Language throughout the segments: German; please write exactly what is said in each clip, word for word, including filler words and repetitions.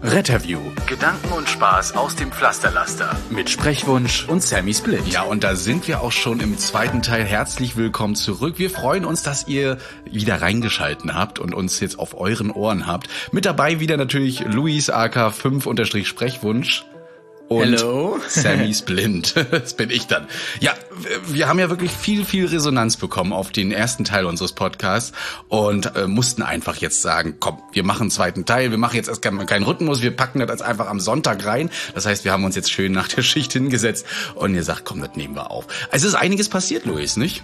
Retterview. Gedanken und Spaß aus dem Pflasterlaster. Mit Sprechwunsch und Sammy Split. Ja, und da sind wir auch schon im zweiten Teil. Herzlich willkommen zurück. Wir freuen uns, dass ihr wieder reingeschalten habt und uns jetzt auf euren Ohren habt. Mit dabei wieder natürlich Luis A K fünf Sprechwunsch. Und Hello. Sammy's blind. Das bin ich dann. Ja, wir haben ja wirklich viel, viel Resonanz bekommen auf den ersten Teil unseres Podcasts und äh, mussten einfach jetzt sagen, komm, wir machen einen zweiten Teil, wir machen jetzt erst keinen Rhythmus, wir packen das jetzt einfach am Sonntag rein. Das heißt, wir haben uns jetzt schön nach der Schicht hingesetzt und ihr sagt, komm, das nehmen wir auf. Also es ist einiges passiert, Luis, nicht?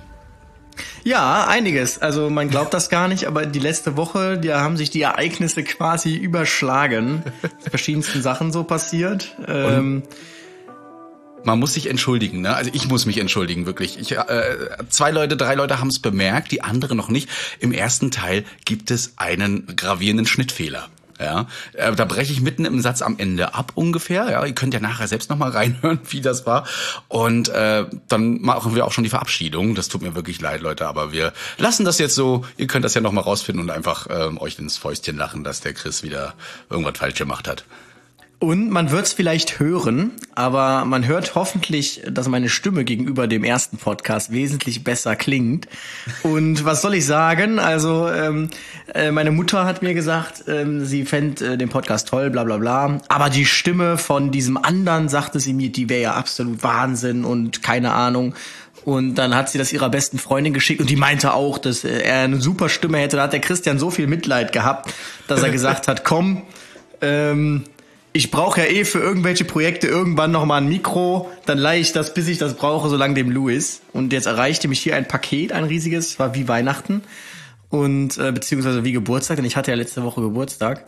Ja, einiges. Also man glaubt das gar nicht, aber die letzte Woche, da haben sich die Ereignisse quasi überschlagen. Verschiedensten Sachen so passiert. Ähm, man muss sich entschuldigen, ne? Also ich muss mich entschuldigen, wirklich. Ich, äh, zwei Leute, drei Leute haben es bemerkt, die anderen noch nicht. Im ersten Teil gibt es einen gravierenden Schnittfehler. Ja, äh, da breche ich mitten im Satz am Ende ab ungefähr. Ja, ihr könnt ja nachher selbst nochmal reinhören, wie das war. Und äh, dann machen wir auch schon die Verabschiedung. Das tut mir wirklich leid, Leute, aber wir lassen das jetzt so. Ihr könnt das ja nochmal rausfinden und einfach ähm, euch ins Fäustchen lachen, dass der Chris wieder irgendwas falsch gemacht hat. Und man wird es vielleicht hören, aber man hört hoffentlich, dass meine Stimme gegenüber dem ersten Podcast wesentlich besser klingt. Und was soll ich sagen? Also ähm, äh, meine Mutter hat mir gesagt, ähm, sie fände äh, den Podcast toll, bla bla bla. Aber die Stimme von diesem anderen, sagte sie mir, die wäre ja absolut Wahnsinn und keine Ahnung. Und dann hat sie das ihrer besten Freundin geschickt und die meinte auch, dass er eine super Stimme hätte. Da hat der Christian so viel Mitleid gehabt, dass er gesagt hat, komm, ähm, ich brauche ja eh für irgendwelche Projekte irgendwann noch mal ein Mikro, dann leihe ich das, bis ich das brauche, solange dem Louis. Und jetzt erreichte mich hier ein Paket, ein riesiges, war wie Weihnachten und äh, beziehungsweise wie Geburtstag, denn ich hatte ja letzte Woche Geburtstag.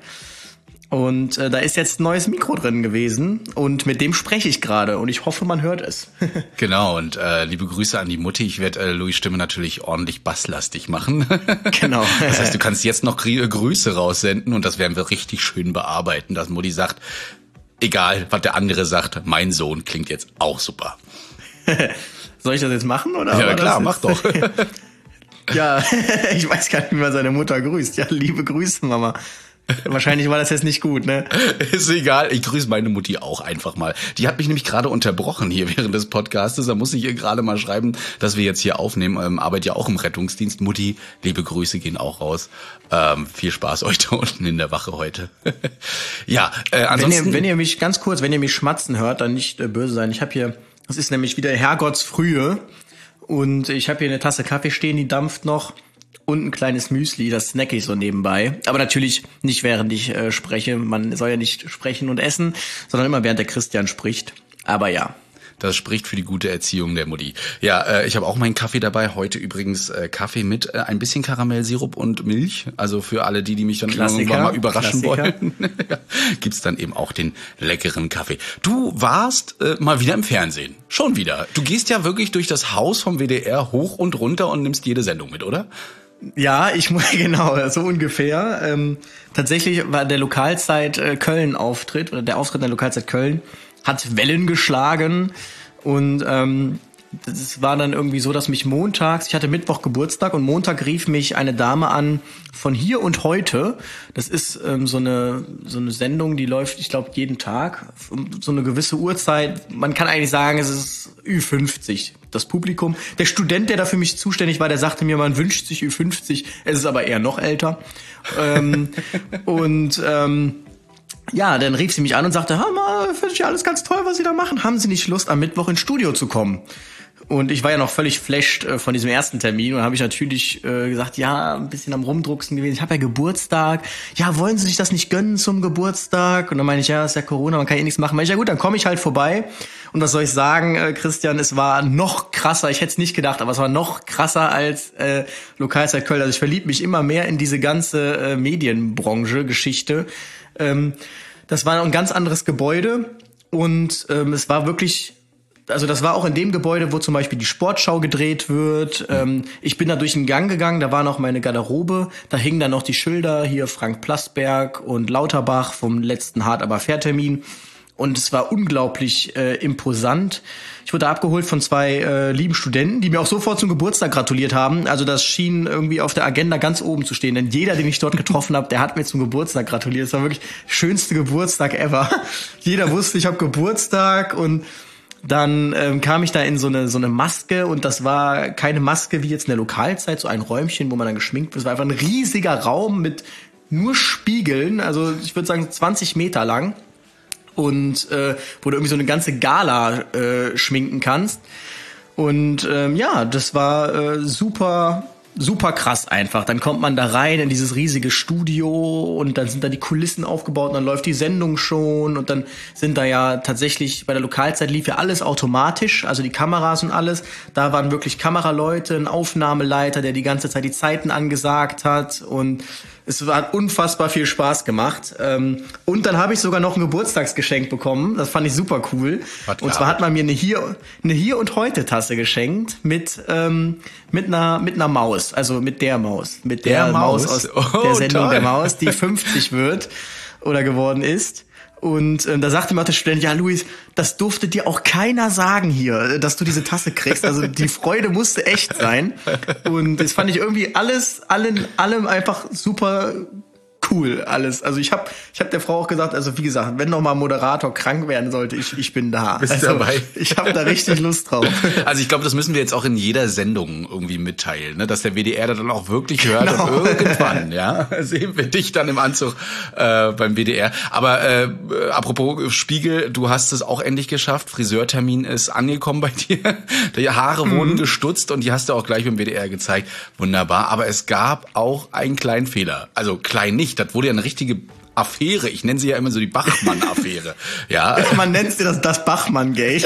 Und äh, da ist jetzt ein neues Mikro drin gewesen und mit dem spreche ich gerade und ich hoffe, man hört es. Genau, und äh, liebe Grüße an die Mutti. Ich werde äh, Louis' Stimme natürlich ordentlich basslastig machen. Genau. Das heißt, du kannst jetzt noch Grü- Grüße raussenden und das werden wir richtig schön bearbeiten, dass Mutti sagt, egal, was der andere sagt, mein Sohn klingt jetzt auch super. Soll ich das jetzt machen? Oder ja, klar, mach doch. Ja, ich weiß gar nicht, wie man seine Mutter grüßt. Ja, liebe Grüße, Mama. Wahrscheinlich war das jetzt nicht gut, ne? Ist egal, ich grüße meine Mutti auch einfach mal. Die hat mich nämlich gerade unterbrochen hier während des Podcastes. Da muss ich ihr gerade mal schreiben, dass wir jetzt hier aufnehmen. Ähm, arbeite ja auch im Rettungsdienst. Mutti, liebe Grüße gehen auch raus. Ähm, viel Spaß euch da unten in der Wache heute. Ja, äh, ansonsten... Wenn ihr, wenn ihr mich, ganz kurz, wenn ihr mich schmatzen hört, dann nicht äh, böse sein. Ich habe hier, das ist nämlich wieder Herrgottsfrühe. Und ich habe hier eine Tasse Kaffee stehen, die dampft noch. Und ein kleines Müsli, das snacke ich so nebenbei. Aber natürlich nicht, während ich äh, spreche. Man soll ja nicht sprechen und essen, sondern immer während der Christian spricht. Aber ja. Das spricht für die gute Erziehung der Mutti. Ja, äh, ich habe auch meinen Kaffee dabei. Heute übrigens äh, Kaffee mit äh, ein bisschen Karamellsirup und Milch. Also für alle die, die mich dann Klassiker, irgendwann mal überraschen Klassiker. wollen, gibt's dann eben auch den leckeren Kaffee. Du warst äh, mal wieder im Fernsehen. Schon wieder. Du gehst ja wirklich durch das Haus vom W D R hoch und runter und nimmst jede Sendung mit, oder? Ja, ich muss genau, so ungefähr. Ähm, tatsächlich war der Lokalzeit äh, Köln Auftritt oder der Auftritt in der Lokalzeit Köln hat Wellen geschlagen und ähm, das war dann irgendwie so, dass mich montags, ich hatte Mittwoch Geburtstag und Montag rief mich eine Dame an von Hier und Heute. Das ist ähm, so eine so eine Sendung, die läuft, ich glaube, jeden Tag um so eine gewisse Uhrzeit. Man kann eigentlich sagen, es ist Ü fünfzig. Das Publikum. Der Student, der da für mich zuständig war, der sagte mir, man wünscht sich Ü fünfzig. Es ist aber eher noch älter. ähm, und ähm, ja, dann rief sie mich an und sagte, hör mal, finde ich ja alles ganz toll, was Sie da machen. Haben Sie nicht Lust, am Mittwoch ins Studio zu kommen? Und ich war ja noch völlig flasht äh, von diesem ersten Termin und habe ich natürlich äh, gesagt, ja, ein bisschen am Rumdrucksen gewesen. Ich habe ja Geburtstag. Ja, wollen Sie sich das nicht gönnen zum Geburtstag? Und dann meine ich, ja, ist ja Corona, man kann eh nichts machen. Meine ich, ja gut, dann komme ich halt vorbei. Und was soll ich sagen, äh, Christian, es war noch krasser. Ich hätte es nicht gedacht, aber es war noch krasser als äh, Lokalzeit Köln. Also ich verliebe mich immer mehr in diese ganze äh, Medienbranche, Geschichte. Ähm, das war ein ganz anderes Gebäude und ähm, es war wirklich... Also das war auch in dem Gebäude, wo zum Beispiel die Sportschau gedreht wird. Ähm, ich bin da durch den Gang gegangen, da war noch meine Garderobe. Da hingen dann noch die Schilder, hier Frank Plasberg und Lauterbach vom letzten Hart aber Fair Termin. Und es war unglaublich äh, imposant. Ich wurde abgeholt von zwei äh, lieben Studenten, die mir auch sofort zum Geburtstag gratuliert haben. Also das schien irgendwie auf der Agenda ganz oben zu stehen. Denn jeder, den ich dort getroffen habe, der hat mir zum Geburtstag gratuliert. Es war wirklich der schönste Geburtstag ever. Jeder wusste, ich habe Geburtstag. Und dann ähm, kam ich da in so eine so eine Maske. Und das war keine Maske wie jetzt in der Lokalzeit, so ein Räumchen, wo man dann geschminkt wird. Es war einfach ein riesiger Raum mit nur Spiegeln. Also ich würde sagen zwanzig Meter lang. Und äh, wo du irgendwie so eine ganze Gala äh, schminken kannst. Und ähm, ja, das war äh, super, super krass einfach. Dann kommt man da rein in dieses riesige Studio und dann sind da die Kulissen aufgebaut und dann läuft die Sendung schon und dann sind da ja tatsächlich, bei der Lokalzeit lief ja alles automatisch, also die Kameras und alles. Da waren wirklich Kameraleute, ein Aufnahmeleiter, der die ganze Zeit die Zeiten angesagt hat und es hat unfassbar viel Spaß gemacht. Und dann habe ich sogar noch ein Geburtstagsgeschenk bekommen. Das fand ich super cool. Und zwar hat man mir eine Hier, eine Hier und Heute Tasse geschenkt mit ähm, mit einer mit einer Maus, also mit der Maus, mit der, der Maus aus oh, der Sendung toll. Der Maus, die fünfzig wird oder geworden ist. Und äh, da sagte mir auch der Student, ja Luis, das durfte dir auch keiner sagen hier, dass du diese Tasse kriegst. Also die Freude musste echt sein. Und das fand ich irgendwie alles, allen, allem einfach super cool alles. Also ich habe ich hab der Frau auch gesagt, also wie gesagt, wenn noch mal ein Moderator krank werden sollte, ich ich bin da. Bist also, dabei? Ich habe da richtig Lust drauf. Also ich glaube, das müssen wir jetzt auch in jeder Sendung irgendwie mitteilen, ne? Dass der W D R da dann auch wirklich hört genau. Und irgendwann, ja, sehen wir dich dann im Anzug äh, beim W D R. Aber äh, apropos Spiegel, du hast es auch endlich geschafft. Friseurtermin ist angekommen bei dir. Die Haare mhm. wurden gestutzt und die hast du auch gleich beim W D R gezeigt. Wunderbar. Aber es gab auch einen kleinen Fehler. Also klein nicht. Das wurde ja eine richtige Affäre. Ich nenne sie ja immer so die Bachmann-Affäre. Ja. Man nennt sie das, das Bachmann-Gate.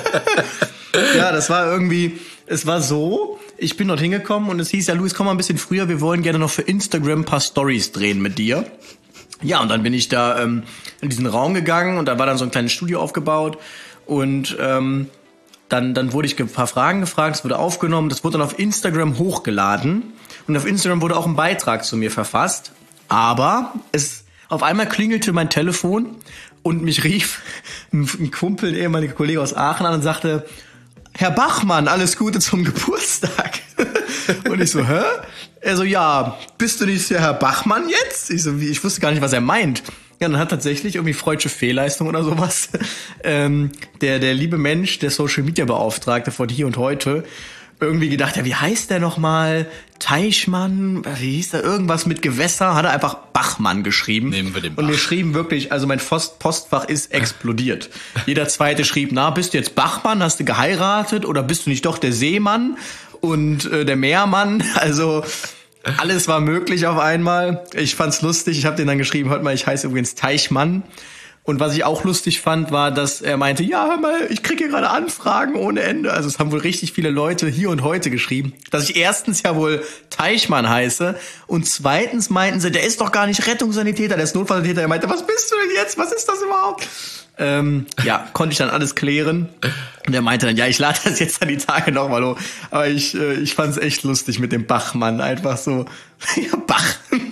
Ja, das war irgendwie, es war so, ich bin dort hingekommen und es hieß ja, Luis, komm mal ein bisschen früher, wir wollen gerne noch für Instagram ein paar Stories drehen mit dir. Ja, und dann bin ich da ähm, in diesen Raum gegangen und da war dann so ein kleines Studio aufgebaut und ähm, dann, dann wurde ich ein paar Fragen gefragt, es wurde aufgenommen, das wurde dann auf Instagram hochgeladen und auf Instagram wurde auch ein Beitrag zu mir verfasst. Aber es auf einmal klingelte mein Telefon und mich rief ein Kumpel, ein ehemaliger Kollege aus Aachen an und sagte, Herr Bachmann, alles Gute zum Geburtstag. Und ich so, hä? Er so, ja, bist du nicht der Herr Bachmann jetzt? Ich so, wie, ich wusste gar nicht, was er meint. Ja, dann hat tatsächlich irgendwie freudsche Fehlleistung oder sowas ähm, der der liebe Mensch, der Social Media Beauftragte von Hier und Heute, irgendwie gedacht, ja, wie heißt der nochmal? Teichmann, wie hieß der? Irgendwas mit Gewässer, hat er einfach Bachmann geschrieben. Nehmen wir den Bach. Und wir schrieben wirklich, also mein Post- Postfach ist explodiert. Jeder Zweite schrieb, na, bist du jetzt Bachmann, hast du geheiratet oder bist du nicht doch der Seemann und äh, der Meermann? Also alles war möglich auf einmal. Ich fand's lustig, ich habe den dann geschrieben, hört mal, ich heiße übrigens Teichmann. Und was ich auch lustig fand, war, dass er meinte, ja, hör mal, ich kriege hier gerade Anfragen ohne Ende. Also es haben wohl richtig viele Leute Hier und Heute geschrieben, dass ich erstens ja wohl Teichmann heiße und zweitens meinten sie, der ist doch gar nicht Rettungssanitäter, der ist Notfallsanitäter. Er meinte, was bist du denn jetzt? Was ist das überhaupt? Ähm, ja, konnte ich dann alles klären. Und er meinte dann, ja, ich lade das jetzt an die Tage nochmal hoch. Aber ich, äh, ich fand's echt lustig mit dem Bachmann. Einfach so, ja, Bach.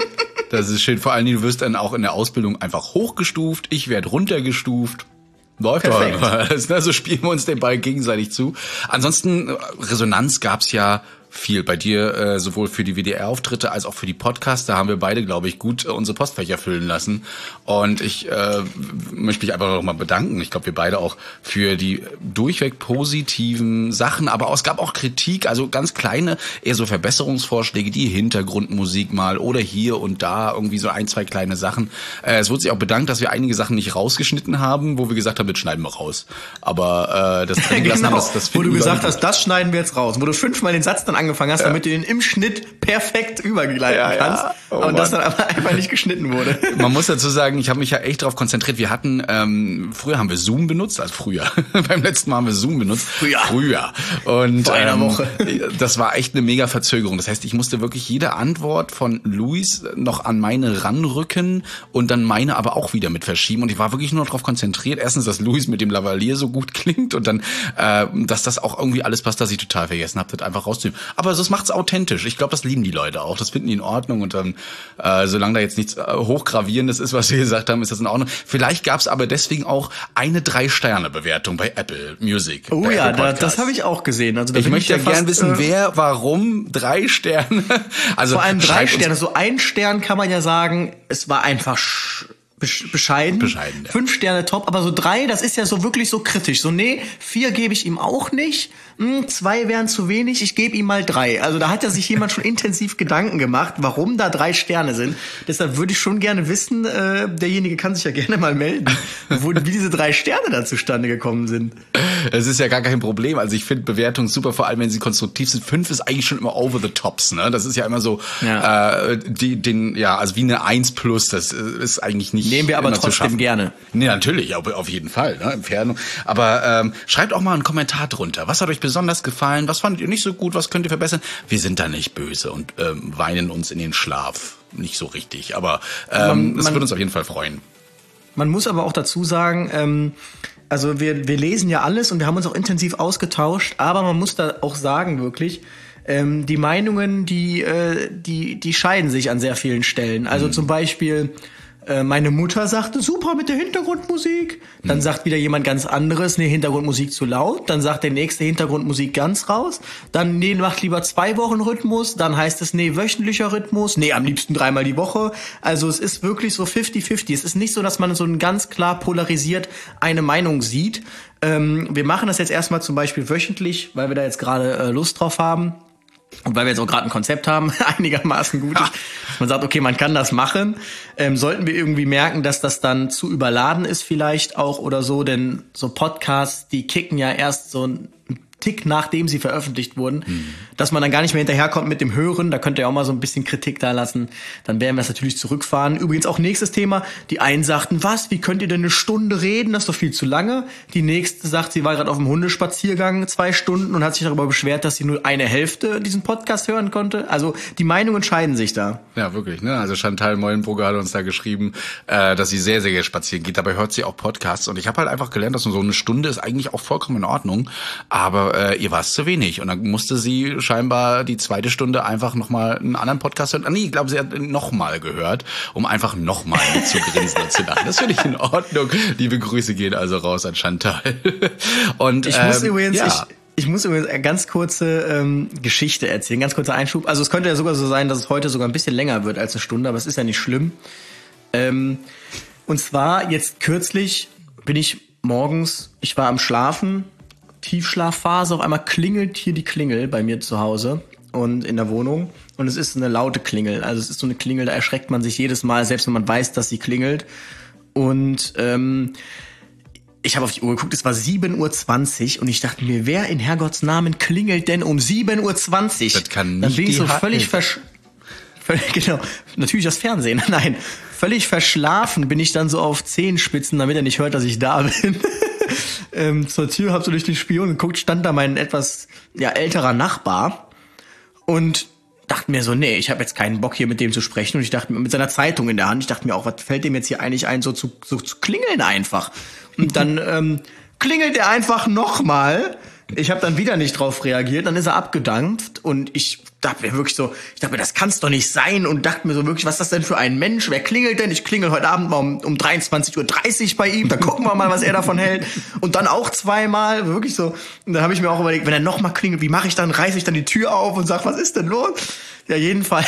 Das ist schön. Vor allen Dingen, du wirst dann auch in der Ausbildung einfach hochgestuft. Ich werde runtergestuft. Läuft doch. Also spielen wir uns den Ball gegenseitig zu. Ansonsten, Resonanz gab's ja viel bei dir, äh, sowohl für die W D R-Auftritte als auch für die Podcasts. Da haben wir beide, glaube ich, gut äh, unsere Postfächer füllen lassen. Und ich äh, möchte mich einfach noch mal bedanken. Ich glaube, wir beide auch für die durchweg positiven Sachen. Aber es gab auch Kritik, also ganz kleine, eher so Verbesserungsvorschläge, die Hintergrundmusik mal oder hier und da irgendwie so ein, zwei kleine Sachen. Äh, es wurde sich auch bedankt, dass wir einige Sachen nicht rausgeschnitten haben, wo wir gesagt haben, das schneiden wir raus. Aber äh, das drin gelassen genau. haben, das, das wo du gesagt hast, das schneiden wir jetzt raus. Wo du fünfmal den Satz dann angefangen hast, ja. damit du den im Schnitt perfekt übergleiten ja, kannst. Ja. Oh, und das dann aber einfach nicht geschnitten wurde. Man muss dazu sagen, ich habe mich ja echt darauf konzentriert. Wir hatten, ähm, früher haben wir Zoom benutzt, also früher. Beim letzten Mal haben wir Zoom benutzt. Früher. Früher. Und vor einer ähm, Woche. Das war echt eine mega Verzögerung. Das heißt, ich musste wirklich jede Antwort von Luis noch an meine ranrücken und dann meine aber auch wieder mit verschieben. Und ich war wirklich nur darauf konzentriert. Erstens, dass Luis mit dem Lavalier so gut klingt und dann, äh, dass das auch irgendwie alles passt, dass ich total vergessen habe, das einfach rauszunehmen. aber das macht's authentisch. Ich glaube, das lieben die Leute auch. Das finden die in Ordnung und dann, äh, solange da jetzt nichts äh, Hochgravierendes ist, was wir gesagt haben, ist das in Ordnung. Vielleicht gab's aber deswegen auch eine Drei-Sterne-Bewertung bei Apple Music. Oh ja, da, das habe ich auch gesehen. Also da ich möchte ich ja ja gern wissen, äh, wer, warum, drei Sterne. Also vor allem drei schreibt uns- Sterne. So ein Stern kann man ja sagen, es war einfach sch- besch- bescheiden. Bescheiden, ja. Fünf Sterne top, aber so drei, das ist ja so wirklich so kritisch. So, nee, vier gebe ich ihm auch nicht. Hm, zwei wären zu wenig, ich gebe ihm mal drei. Also da hat ja sich jemand schon intensiv Gedanken gemacht, warum da drei Sterne sind. Deshalb würde ich schon gerne wissen, äh, derjenige kann sich ja gerne mal melden, wo, wie diese drei Sterne da zustande gekommen sind. Es ist ja gar kein Problem. Also ich finde Bewertungen super, vor allem wenn sie konstruktiv sind. Fünf ist eigentlich schon immer over the tops, ne? Das ist ja immer so, Ja. äh, die, den, ja, also wie eine Eins plus. Das ist eigentlich nicht. Nehmen wir aber immer zu trotzdem schaffen. gerne. Nee, natürlich, auf, auf jeden Fall, ne? Entfernung. Aber ähm, schreibt auch mal einen Kommentar drunter. Was hat euch besonders gefallen? Was fandet ihr nicht so gut? Was könnt ihr verbessern? Wir sind da nicht böse und ähm, weinen uns in den Schlaf. Nicht so richtig, aber ähm, es Man- würde uns auf jeden Fall freuen. Man muss aber auch dazu sagen, ähm, also wir, wir lesen ja alles und wir haben uns auch intensiv ausgetauscht, aber man muss da auch sagen wirklich, ähm, die Meinungen, die, äh, die, die scheiden sich an sehr vielen Stellen. Also zum Beispiel, äh, meine Mutter sagte, super mit der Hintergrundmusik. Dann sagt wieder jemand ganz anderes, nee, Hintergrundmusik zu laut. Dann sagt der nächste Hintergrundmusik ganz raus. Dann, nee, macht lieber zwei Wochen Rhythmus. Dann heißt es, nee, wöchentlicher Rhythmus. Nee, am liebsten dreimal die Woche. Also es ist wirklich so fifty fifty. Es ist nicht so, dass man so ein ganz klar polarisiert eine Meinung sieht. Ähm, wir machen das jetzt erstmal zum Beispiel wöchentlich, weil wir da jetzt gerade äh, Lust drauf haben. Und weil wir jetzt auch gerade ein Konzept haben, einigermaßen gut ist, dass man sagt, okay, man kann das machen. Ähm, sollten wir irgendwie merken, dass das dann zu überladen ist vielleicht auch oder so, denn so Podcasts, die kicken ja erst so ein Tick, nachdem sie veröffentlicht wurden, mhm. dass man dann gar nicht mehr hinterherkommt mit dem Hören. Da könnt ihr auch mal so ein bisschen Kritik da lassen. Dann werden wir es natürlich zurückfahren. Übrigens auch nächstes Thema. Die einen sagten, was, wie könnt ihr denn eine Stunde reden? Das ist doch viel zu lange. Die nächste sagt, sie war gerade auf dem Hundespaziergang zwei Stunden und hat sich darüber beschwert, dass sie nur eine Hälfte diesen Podcast hören konnte. Also die Meinungen scheiden sich da. Ja, wirklich, ne? Also Chantal Meulenbrugger hat uns da geschrieben, äh, dass sie sehr, sehr gerne spazieren geht. Dabei hört sie auch Podcasts. Und ich habe halt einfach gelernt, dass so eine Stunde ist eigentlich auch vollkommen in Ordnung. Aber äh, ihr war es zu wenig. Und dann musste sie scheinbar die zweite Stunde einfach nochmal einen anderen Podcast hören. Ah, nee, ich glaube, sie hat nochmal gehört, um einfach nochmal zu grinsen und zu lachen. Das finde ich in Ordnung. Liebe Grüße gehen also raus an Chantal. Und Ich muss ähm, übrigens... ja. Ich Ich muss übrigens eine ganz kurze ähm, Geschichte erzählen, ganz kurzer Einschub. Also es könnte ja sogar so sein, dass es heute sogar ein bisschen länger wird als eine Stunde, aber es ist ja nicht schlimm. Ähm, und zwar jetzt kürzlich bin ich morgens, ich war am Schlafen, Tiefschlafphase, auf einmal klingelt hier die Klingel bei mir zu Hause und in der Wohnung. Und es ist eine laute Klingel, also es ist so eine Klingel, da erschreckt man sich jedes Mal, selbst wenn man weiß, dass sie klingelt. Und ähm, ich habe auf die Uhr geguckt, es war sieben Uhr zwanzig und ich dachte mir, wer in Herrgotts Namen klingelt denn um sieben Uhr zwanzig? Das kann nicht Dann bin ich die so H- völlig versch... Völlig, genau, natürlich das Fernsehen. Nein, völlig verschlafen bin ich dann so auf Zehenspitzen, damit er nicht hört, dass ich da bin. ähm, zur Tür, hab so durch den Spion geguckt, stand da mein etwas ja älterer Nachbar und dachte mir so, nee, ich habe jetzt keinen Bock hier mit dem zu sprechen. Und ich dachte mir, mit seiner Zeitung in der Hand, ich dachte mir auch, was fällt dem jetzt hier eigentlich ein, so zu, so zu klingeln einfach. Und dann ähm, klingelt er einfach nochmal. Ich habe dann wieder nicht drauf reagiert, dann ist er abgedampft und ich dachte mir wirklich so, ich dachte mir, das kann's doch nicht sein und dachte mir so wirklich, was ist das denn für ein Mensch? Wer klingelt denn? Ich klingel heute Abend mal um, um dreiundzwanzig Uhr dreißig bei ihm, dann gucken wir mal, was er davon hält. Und dann auch zweimal, wirklich so. Und dann habe ich mir auch überlegt, wenn er nochmal klingelt, wie mache ich dann? Reiße ich dann die Tür auf und sag, was ist denn los? Ja, jedenfalls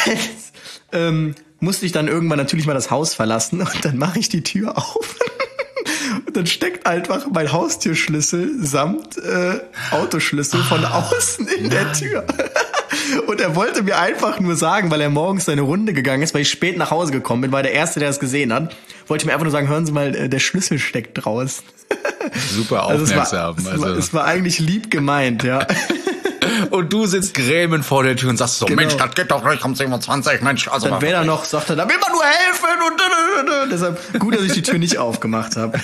ähm, musste ich dann irgendwann natürlich mal das Haus verlassen und dann mache ich die Tür auf. Und dann steckt einfach mein Haustürschlüssel samt äh, Autoschlüssel von außen in der Tür. Und er wollte mir einfach nur sagen, weil er morgens seine Runde gegangen ist, weil ich spät nach Hause gekommen bin, war der Erste, der es gesehen hat, wollte mir einfach nur sagen, hören Sie mal, äh, der Schlüssel steckt draußen. Super Also aufmerksam. es war, es, Also. war, es war eigentlich lieb gemeint, ja. Und du sitzt grämend vor der Tür und sagst so, Genau. Mensch, das geht doch nicht um zehn Uhr zwanzig, Mensch. Also Dann wäre er noch, sagt er, da will man nur helfen und, und, und deshalb gut, dass ich die Tür nicht aufgemacht habe.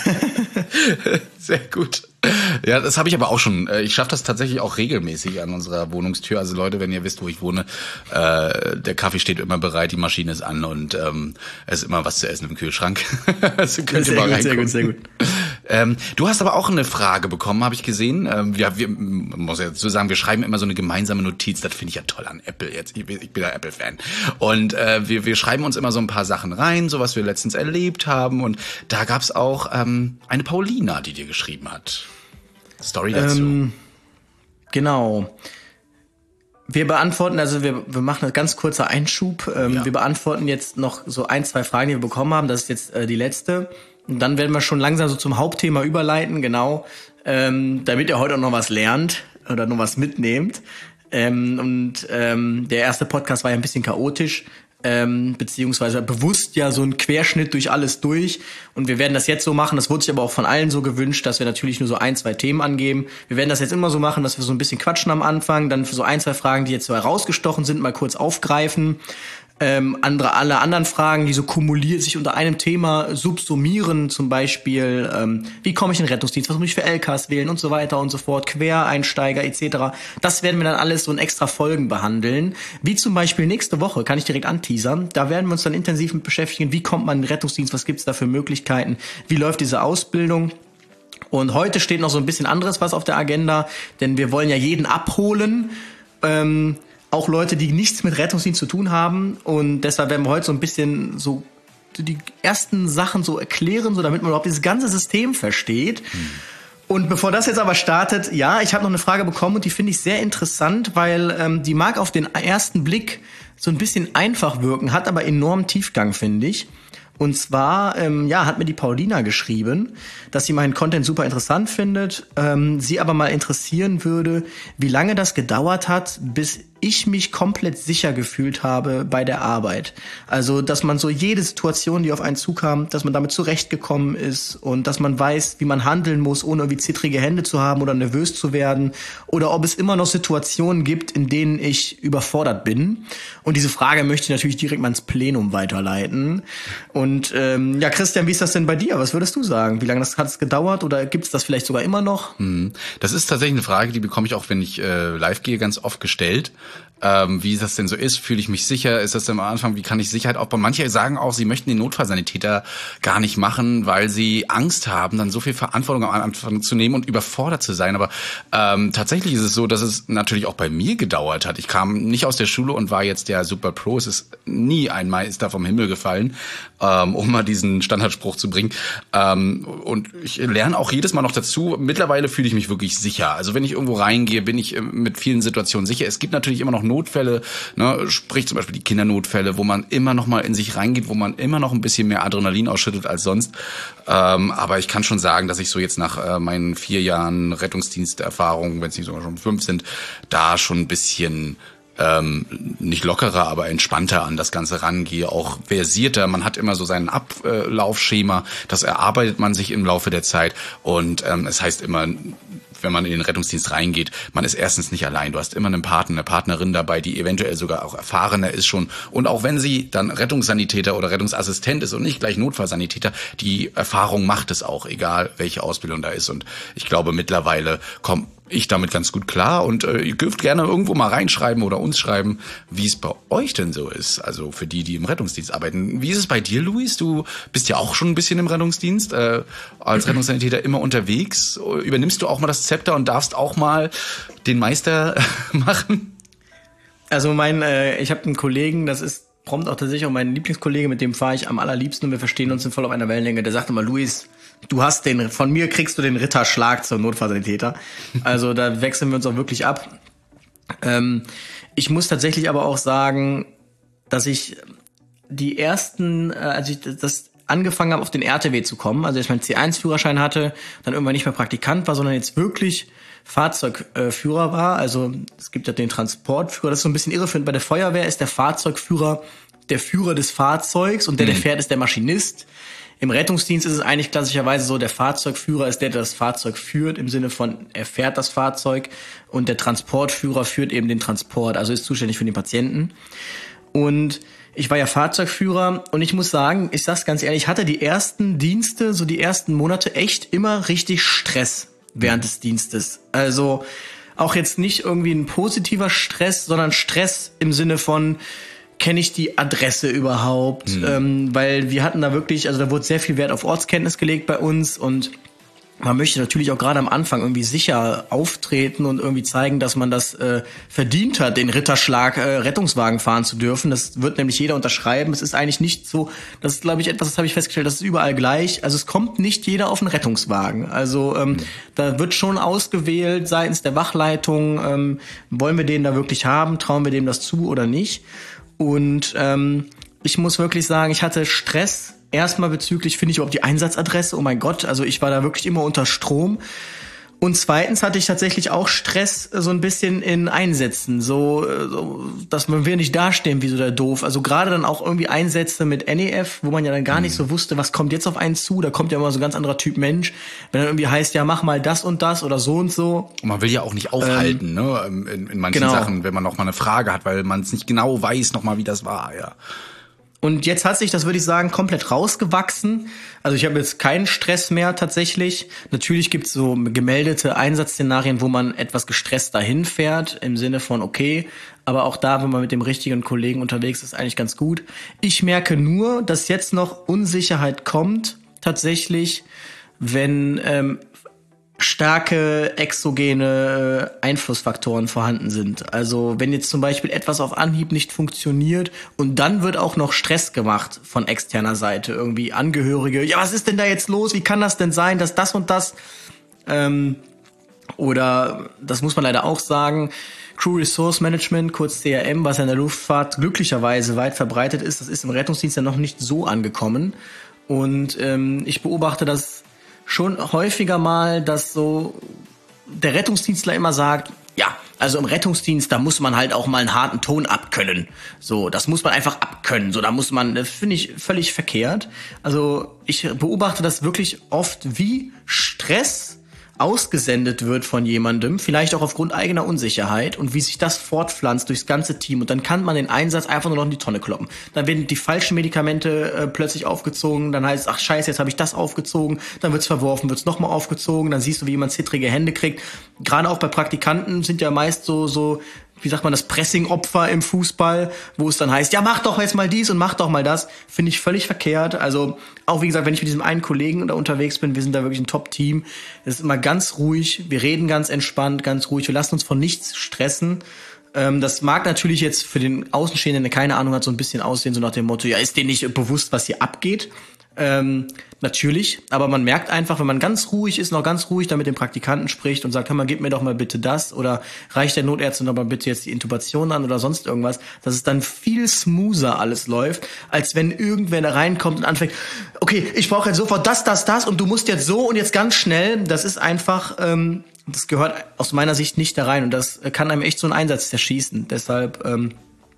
Sehr gut. Ja, das habe ich aber auch schon. Ich schaffe das tatsächlich auch regelmäßig an unserer Wohnungstür. Also Leute, wenn ihr wisst, wo ich wohne, äh, der Kaffee steht immer bereit, die Maschine ist an und ähm, es ist immer was zu essen im Kühlschrank. Also könnt ihr Sehr mal gut, sehr reingucken. gut, sehr gut. Ähm, du hast aber auch eine Frage bekommen, habe ich gesehen. Ähm, wir, wir, muss ja dazu sagen, wir schreiben immer so eine gemeinsame Notiz. Das finde ich ja toll an Apple jetzt. Ich, ich bin ja Apple-Fan. Und äh, wir, wir schreiben uns immer so ein paar Sachen rein, so was wir letztens erlebt haben. Und da gab's auch ähm, eine Paulina, die dir geschrieben hat. Story dazu. Ähm, genau. Wir beantworten, also wir, wir machen einen ganz kurzer Einschub. Ähm, ja. Wir beantworten jetzt noch so ein, zwei Fragen, die wir bekommen haben. Das ist jetzt äh, die letzte. Und dann werden wir schon langsam so zum Hauptthema überleiten, genau, ähm, damit ihr heute auch noch was lernt oder noch was mitnehmt. Ähm, und ähm, der erste Podcast war ja ein bisschen chaotisch, ähm, beziehungsweise bewusst ja so ein Querschnitt durch alles durch. Und wir werden das jetzt so machen, das wurde sich aber auch von allen so gewünscht, dass wir natürlich nur so ein, zwei Themen angeben. Wir werden das jetzt immer so machen, dass wir so ein bisschen quatschen am Anfang, dann für so ein, zwei Fragen, die jetzt so herausgestochen sind, mal kurz aufgreifen. Ähm, andere, alle anderen Fragen, die so kumuliert sich unter einem Thema subsumieren, zum Beispiel, ähm, wie komme ich in den Rettungsdienst, was muss ich für L Ks wählen und so weiter und so fort, Quereinsteiger et cetera. Das werden wir dann alles so in extra Folgen behandeln. Wie zum Beispiel nächste Woche, kann ich direkt anteasern, da werden wir uns dann intensiv mit beschäftigen, wie kommt man in den Rettungsdienst, was gibt's da für Möglichkeiten, wie läuft diese Ausbildung. Und heute steht noch so ein bisschen anderes was auf der Agenda, denn wir wollen ja jeden abholen, ähm, auch Leute, die nichts mit Rettungsdienst zu tun haben, und deshalb werden wir heute so ein bisschen so die ersten Sachen so erklären, so damit man überhaupt dieses ganze System versteht. Hm. Und bevor das jetzt aber startet, ja, ich habe noch eine Frage bekommen und die finde ich sehr interessant, weil ähm, die mag auf den ersten Blick so ein bisschen einfach wirken, hat aber enormen Tiefgang, finde ich. Und zwar, ähm, ja, hat mir die Paulina geschrieben, dass sie meinen Content super interessant findet, ähm, sie aber mal interessieren würde, wie lange das gedauert hat, bis ich mich komplett sicher gefühlt habe bei der Arbeit. Also, dass man so jede Situation, die auf einen zukam, dass man damit zurechtgekommen ist und dass man weiß, wie man handeln muss, ohne irgendwie zittrige Hände zu haben oder nervös zu werden. Oder ob es immer noch Situationen gibt, in denen ich überfordert bin. Und diese Frage möchte ich natürlich direkt mal ins Plenum weiterleiten. Und ähm, ja, Christian, wie ist das denn bei dir? Was würdest du sagen? Wie lange das, hat es gedauert oder gibt es das vielleicht sogar immer noch? Das ist tatsächlich eine Frage, die bekomme ich auch, wenn ich äh, live gehe, ganz oft gestellt. Ähm, wie das denn so ist, fühle ich mich sicher, ist das denn am Anfang, wie kann ich Sicherheit aufbauen? Manche sagen auch, sie möchten den Notfallsanitäter gar nicht machen, weil sie Angst haben, dann so viel Verantwortung am Anfang zu nehmen und überfordert zu sein. Aber ähm, tatsächlich ist es so, dass es natürlich auch bei mir gedauert hat. Ich kam nicht aus der Schule und war jetzt der Super Pro. Es ist nie ein Meister vom Himmel gefallen, ähm, um mal diesen Standardspruch zu bringen. Ähm, und ich lerne auch jedes Mal noch dazu. Mittlerweile fühle ich mich wirklich sicher. Also wenn ich irgendwo reingehe, bin ich mit vielen Situationen sicher. Es gibt natürlich immer noch Notfälle, ne, sprich zum Beispiel die Kindernotfälle, wo man immer noch mal in sich reingeht, wo man immer noch ein bisschen mehr Adrenalin ausschüttet als sonst. Ähm, aber ich kann schon sagen, dass ich so jetzt nach äh, meinen vier Jahren Rettungsdiensterfahrung, wenn es nicht sogar schon fünf sind, da schon ein bisschen ähm, nicht lockerer, aber entspannter an das Ganze rangehe, auch versierter. Man hat immer so sein Ablaufschema, das erarbeitet man sich im Laufe der Zeit und ähm, es heißt immer, wenn man in den Rettungsdienst reingeht, man ist erstens nicht allein. Du hast immer einen Partner, eine Partnerin dabei, die eventuell sogar auch erfahrener ist schon. Und auch wenn sie dann Rettungssanitäter oder Rettungsassistent ist und nicht gleich Notfallsanitäter, die Erfahrung macht es auch, egal welche Ausbildung da ist. Und ich glaube, mittlerweile kommt ich damit ganz gut klar. Und äh, ihr dürft gerne irgendwo mal reinschreiben oder uns schreiben, wie es bei euch denn so ist. Also für die, die im Rettungsdienst arbeiten. Wie ist es bei dir, Luis? Du bist ja auch schon ein bisschen im Rettungsdienst, äh, als Rettungssanitäter immer unterwegs. Übernimmst du auch mal das Zepter und darfst auch mal den Meister machen? Also mein, äh, ich habe einen Kollegen, das ist prompt auch tatsächlich auch mein Lieblingskollege, mit dem fahre ich am allerliebsten und wir verstehen uns voll auf einer Wellenlänge. Der sagt immer, Luis, du hast den, von mir kriegst du den Ritterschlag zum Notfallsanitäter. Also da wechseln wir uns auch wirklich ab. Ähm, ich muss tatsächlich aber auch sagen, dass ich die ersten, äh, als ich das angefangen habe, auf den R T W zu kommen, also als ich meinen C eins Führerschein hatte, dann irgendwann nicht mehr Praktikant war, sondern jetzt wirklich Fahrzeugführer war. Also es gibt ja den Transportführer, das ist so ein bisschen irreführend. Bei der Feuerwehr ist der Fahrzeugführer der Führer des Fahrzeugs und der, der fährt, ist der Maschinist. Im Rettungsdienst ist es eigentlich klassischerweise so, der Fahrzeugführer ist der, der das Fahrzeug führt, im Sinne von, er fährt das Fahrzeug und der Transportführer führt eben den Transport, also ist zuständig für den Patienten. Und ich war ja Fahrzeugführer und ich muss sagen, ich sag's ganz ehrlich, ich hatte die ersten Dienste, so die ersten Monate echt immer richtig Stress während des Dienstes. Also auch jetzt nicht irgendwie ein positiver Stress, sondern Stress im Sinne von, kenne ich die Adresse überhaupt? Mhm. Ähm, weil wir hatten da wirklich, also da wurde sehr viel Wert auf Ortskenntnis gelegt bei uns und man möchte natürlich auch gerade am Anfang irgendwie sicher auftreten und irgendwie zeigen, dass man das äh, verdient hat, den Ritterschlag äh, Rettungswagen fahren zu dürfen. Das wird nämlich jeder unterschreiben. Es ist eigentlich nicht so, das ist, glaube ich, etwas, das habe ich festgestellt, das ist überall gleich. Also es kommt nicht jeder auf einen Rettungswagen. Also ähm, mhm. da wird schon ausgewählt seitens der Wachleitung, ähm, wollen wir den da wirklich haben, trauen wir dem das zu oder nicht. Und ähm, ich muss wirklich sagen, ich hatte Stress. Erstmal bezüglich, finde ich überhaupt die Einsatzadresse, oh mein Gott, also ich war da wirklich immer unter Strom. Und zweitens hatte ich tatsächlich auch Stress so ein bisschen in Einsätzen, so, so dass man will nicht dastehen wie so der Doof. Also gerade dann auch irgendwie Einsätze mit N E F, wo man ja dann gar nicht so wusste, was kommt jetzt auf einen zu. Da kommt ja immer so ein ganz anderer Typ Mensch. Wenn dann irgendwie heißt, ja mach mal das und das oder so und so. Und man will ja auch nicht aufhalten, ähm, ne, in, in manchen genau. Sachen, wenn man noch mal eine Frage hat, weil man es nicht genau weiß, noch mal wie das war, ja. Und jetzt hat sich das, würde ich sagen, komplett rausgewachsen. Also ich habe jetzt keinen Stress mehr tatsächlich. Natürlich gibt es so gemeldete Einsatzszenarien, wo man etwas gestresst dahin fährt, im Sinne von okay, aber auch da, wenn man mit dem richtigen Kollegen unterwegs ist, eigentlich ganz gut. Ich merke nur, dass jetzt noch Unsicherheit kommt, tatsächlich, wenn ähm, starke exogene Einflussfaktoren vorhanden sind. Also wenn jetzt zum Beispiel etwas auf Anhieb nicht funktioniert und dann wird auch noch Stress gemacht von externer Seite, irgendwie Angehörige, ja, was ist denn da jetzt los? Wie kann das denn sein, dass das und das ähm, oder, das muss man leider auch sagen, Crew Resource Management, kurz C R M, was ja in der Luftfahrt glücklicherweise weit verbreitet ist, das ist im Rettungsdienst ja noch nicht so angekommen. Und ähm, ich beobachte das schon häufiger mal, dass so der Rettungsdienstler immer sagt, ja, also im Rettungsdienst, da muss man halt auch mal einen harten Ton abkönnen. So, das muss man einfach abkönnen. So, da muss man, das finde ich völlig verkehrt. Also ich beobachte das wirklich oft, wie Stress ausgesendet wird von jemandem, vielleicht auch aufgrund eigener Unsicherheit und wie sich das fortpflanzt durchs ganze Team und dann kann man den Einsatz einfach nur noch in die Tonne kloppen. Dann werden die falschen Medikamente äh, plötzlich aufgezogen, dann heißt es, ach scheiße, jetzt habe ich das aufgezogen, dann wird's verworfen, wird's nochmal aufgezogen, dann siehst du, wie jemand zittrige Hände kriegt. Gerade auch bei Praktikanten sind ja meist so, so wie sagt man, das Pressing-Opfer im Fußball, wo es dann heißt, ja, mach doch jetzt mal dies und mach doch mal das, finde ich völlig verkehrt. Also auch wie gesagt, wenn ich mit diesem einen Kollegen da unterwegs bin, wir sind da wirklich ein Top-Team, es ist immer ganz ruhig, wir reden ganz entspannt, ganz ruhig, wir lassen uns von nichts stressen. Ähm, das mag natürlich jetzt für den Außenstehenden, der keine Ahnung hat, so ein bisschen aussehen, so nach dem Motto, ja, ist denen nicht bewusst, was hier abgeht? Ähm, natürlich, aber man merkt einfach, wenn man ganz ruhig ist, noch ganz ruhig da mit dem Praktikanten spricht und sagt, hör mal, gib mir doch mal bitte das oder reicht der Notärztin doch mal bitte jetzt die Intubation an oder sonst irgendwas, dass es dann viel smoother alles läuft, als wenn irgendwer da reinkommt und anfängt, okay, ich brauche jetzt sofort das, das, das und du musst jetzt so und jetzt ganz schnell. Das ist einfach, ähm, das gehört aus meiner Sicht nicht da rein und das kann einem echt so einen Einsatz zerschießen. Deshalb, ähm,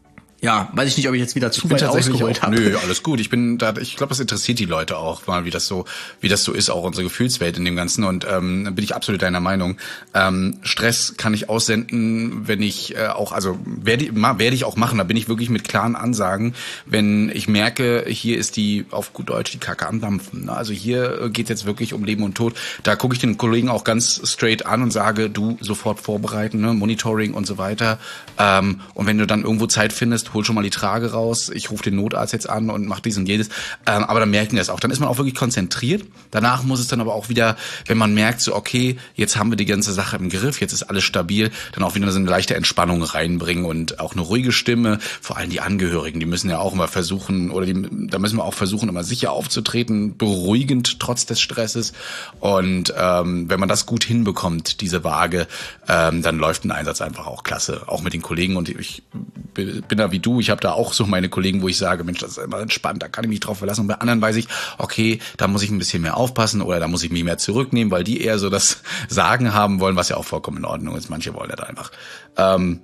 ja, weiß ich nicht, ob ich jetzt wieder zu weit ausgeholt habe. Nö, alles gut. Ich bin da, ich glaube, das interessiert die Leute auch mal, wie das so, wie das so ist, auch unsere Gefühlswelt in dem Ganzen. Und ähm, bin ich absolut deiner Meinung. Ähm, Stress kann ich aussenden, wenn ich äh, auch, also werde ich, werde ich auch machen. Da bin ich wirklich mit klaren Ansagen, wenn ich merke, hier ist die auf gut Deutsch die Kacke am Dampfen. Also hier geht es jetzt wirklich um Leben und Tod. Da gucke ich den Kollegen auch ganz straight an und sage, du sofort vorbereiten, ne, Monitoring und so weiter. Ähm, und wenn du dann irgendwo Zeit findest, hol schon mal die Trage raus, ich rufe den Notarzt jetzt an und mach dies und jedes. Ähm, aber dann merken wir es auch. Dann ist man auch wirklich konzentriert. Danach muss es dann aber auch wieder, wenn man merkt, so okay, jetzt haben wir die ganze Sache im Griff, jetzt ist alles stabil, dann auch wieder so eine leichte Entspannung reinbringen und auch eine ruhige Stimme. Vor allem die Angehörigen, die müssen ja auch immer versuchen, oder die, da müssen wir auch versuchen, immer sicher aufzutreten, beruhigend trotz des Stresses. Und ähm, wenn man das gut hinbekommt, diese Waage, ähm, dann läuft ein Einsatz einfach auch klasse. Auch mit den Kollegen. Und ich bin da wie du, ich habe da auch so meine Kollegen, wo ich sage, Mensch, das ist immer entspannt, da kann ich mich drauf verlassen. Und bei anderen weiß ich, okay, da muss ich ein bisschen mehr aufpassen oder da muss ich mich mehr zurücknehmen, weil die eher so das Sagen haben wollen, was ja auch vollkommen in Ordnung ist. Manche wollen das einfach. Ähm,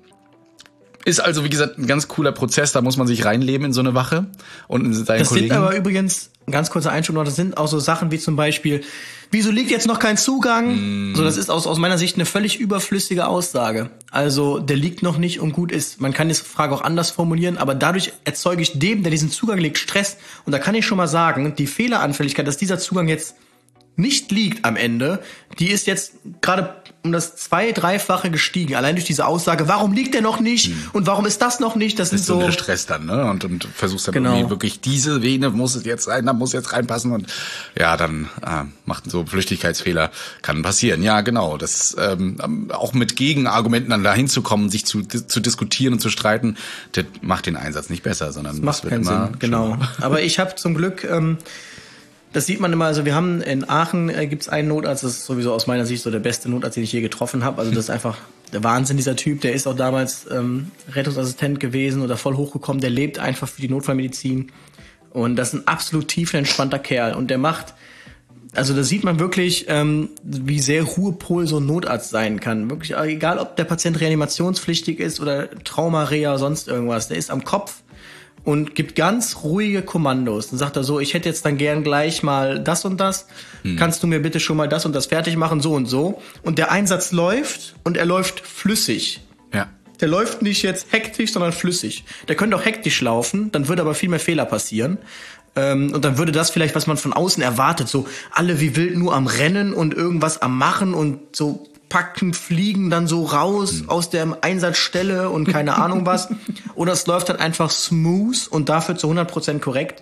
ist also, wie gesagt, ein ganz cooler Prozess, da muss man sich reinleben in so eine Wache und in seinen das Kollegen. Das sind aber übrigens, ein ganz kurzer Einschub noch, das sind auch so Sachen wie zum Beispiel, wieso liegt jetzt noch kein Zugang? Mm. So, das ist aus, aus meiner Sicht eine völlig überflüssige Aussage. Also, der liegt noch nicht und gut ist. Man kann die Frage auch anders formulieren, aber dadurch erzeuge ich dem, der diesen Zugang legt, Stress. Und da kann ich schon mal sagen, die Fehleranfälligkeit, dass dieser Zugang jetzt nicht liegt am Ende, die ist jetzt gerade um das zwei-, dreifache gestiegen. Allein durch diese Aussage, warum liegt der noch nicht? Hm. Und warum ist das noch nicht? Das ist sind so der Stress dann, ne? Und, und versuchst dann genau. irgendwie wirklich, diese Vene muss es jetzt rein, da muss jetzt reinpassen. Und ja, dann äh, macht so Flüchtigkeitsfehler, kann passieren. Ja, genau. Das ähm, auch mit Gegenargumenten dann dahin zu kommen, sich zu, zu diskutieren und zu streiten, das macht den Einsatz nicht besser, sondern das macht das wird keinen immer Sinn. Genau. Aber ich habe zum Glück ähm, das sieht man immer, also wir haben in Aachen äh, gibt's einen Notarzt, das ist sowieso aus meiner Sicht so der beste Notarzt, den ich je getroffen habe. Also das ist einfach der Wahnsinn, dieser Typ. Der ist auch damals ähm, Rettungsassistent gewesen oder voll hochgekommen. Der lebt einfach für die Notfallmedizin. Und das ist ein absolut tiefenentspannter Kerl. Und der macht, also da sieht man wirklich, ähm, wie sehr Ruhepol so ein Notarzt sein kann. Wirklich, egal ob der Patient reanimationspflichtig ist oder Trauma-Reha, sonst irgendwas. Der ist am Kopf und gibt ganz ruhige Kommandos. Dann sagt er so, ich hätte jetzt dann gern gleich mal das und das. Hm. Kannst du mir bitte schon mal das und das fertig machen, so und so. Und der Einsatz läuft und er läuft flüssig. Ja. Der läuft nicht jetzt hektisch, sondern flüssig. Der könnte auch hektisch laufen, dann würde aber viel mehr Fehler passieren. Ähm, und dann würde das vielleicht, was man von außen erwartet, so alle wie wild nur am Rennen und irgendwas am Machen und so packen, fliegen dann so raus mhm. aus der Einsatzstelle und keine Ahnung was. Oder es läuft dann einfach smooth und dafür zu hundert Prozent korrekt.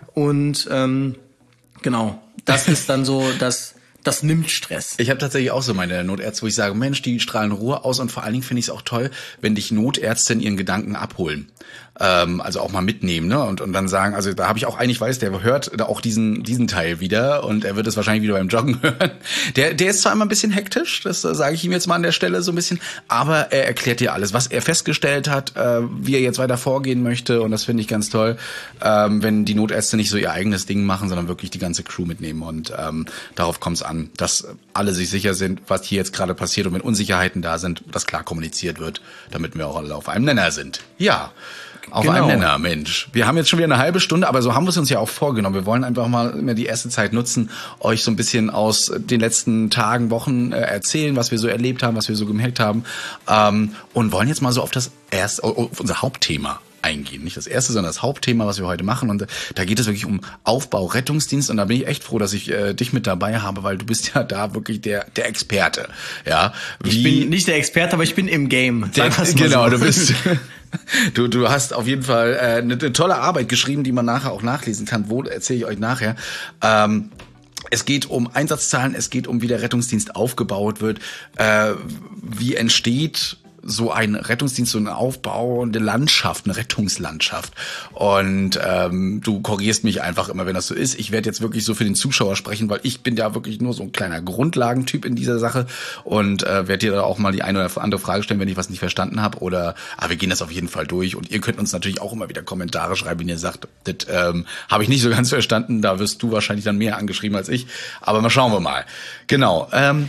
Und ähm, genau, das ist dann so, das, das nimmt Stress. Ich habe tatsächlich auch so meine Notärzte, wo ich sage, Mensch, die strahlen Ruhe aus und vor allen Dingen finde ich es auch toll, wenn dich Notärzte in ihren Gedanken abholen. Ähm, also auch mal mitnehmen, ne? Und, und dann sagen, also da habe ich auch einen, ich weiß, der hört da auch diesen diesen Teil wieder und er wird es wahrscheinlich wieder beim Joggen hören. Der der ist zwar immer ein bisschen hektisch, das äh, sage ich ihm jetzt mal an der Stelle so ein bisschen, aber er erklärt dir alles, was er festgestellt hat, äh, wie er jetzt weiter vorgehen möchte und das finde ich ganz toll, ähm, wenn die Notärzte nicht so ihr eigenes Ding machen, sondern wirklich die ganze Crew mitnehmen und ähm, darauf kommt es an, dass alle sich sicher sind, was hier jetzt gerade passiert und wenn Unsicherheiten da sind, dass klar kommuniziert wird, damit wir auch alle auf einem Nenner sind. Ja. Auf genau. einem Nenner, Mensch. Wir haben jetzt schon wieder eine halbe Stunde, aber so haben wir es uns ja auch vorgenommen. Wir wollen einfach mal immer die erste Zeit nutzen, euch so ein bisschen aus den letzten Tagen, Wochen äh, erzählen, was wir so erlebt haben, was wir so gemerkt haben. Ähm, und wollen jetzt mal so auf das erste, auf unser Hauptthema eingehen. Nicht das erste, sondern das Hauptthema, was wir heute machen. Und da geht es wirklich um Aufbau, Rettungsdienst. Und da bin ich echt froh, dass ich äh, dich mit dabei habe, weil du bist ja da wirklich der der Experte. Ja, wie, ich bin nicht der Experte, aber ich bin im Game. Der, genau, so. du bist... Du, du hast auf jeden Fall äh, eine, eine tolle Arbeit geschrieben, die man nachher auch nachlesen kann. Wo, erzähle ich euch nachher. Ähm, es geht um Einsatzzahlen, es geht um, wie der Rettungsdienst aufgebaut wird, äh, wie entsteht so ein Rettungsdienst, so ein Aufbau, eine Landschaft, eine Rettungslandschaft. Und ähm, du korrigierst mich einfach immer, wenn das so ist. Ich werde jetzt wirklich so für den Zuschauer sprechen, weil ich bin ja wirklich nur so ein kleiner Grundlagentyp in dieser Sache und äh, werde dir da auch mal die eine oder andere Frage stellen, wenn ich was nicht verstanden habe. Oder aber wir gehen das auf jeden Fall durch. Und ihr könnt uns natürlich auch immer wieder Kommentare schreiben, wenn ihr sagt, das ähm, habe ich nicht so ganz verstanden. Da wirst du wahrscheinlich dann mehr angeschrieben als ich. Aber mal schauen wir mal. Genau. Ähm,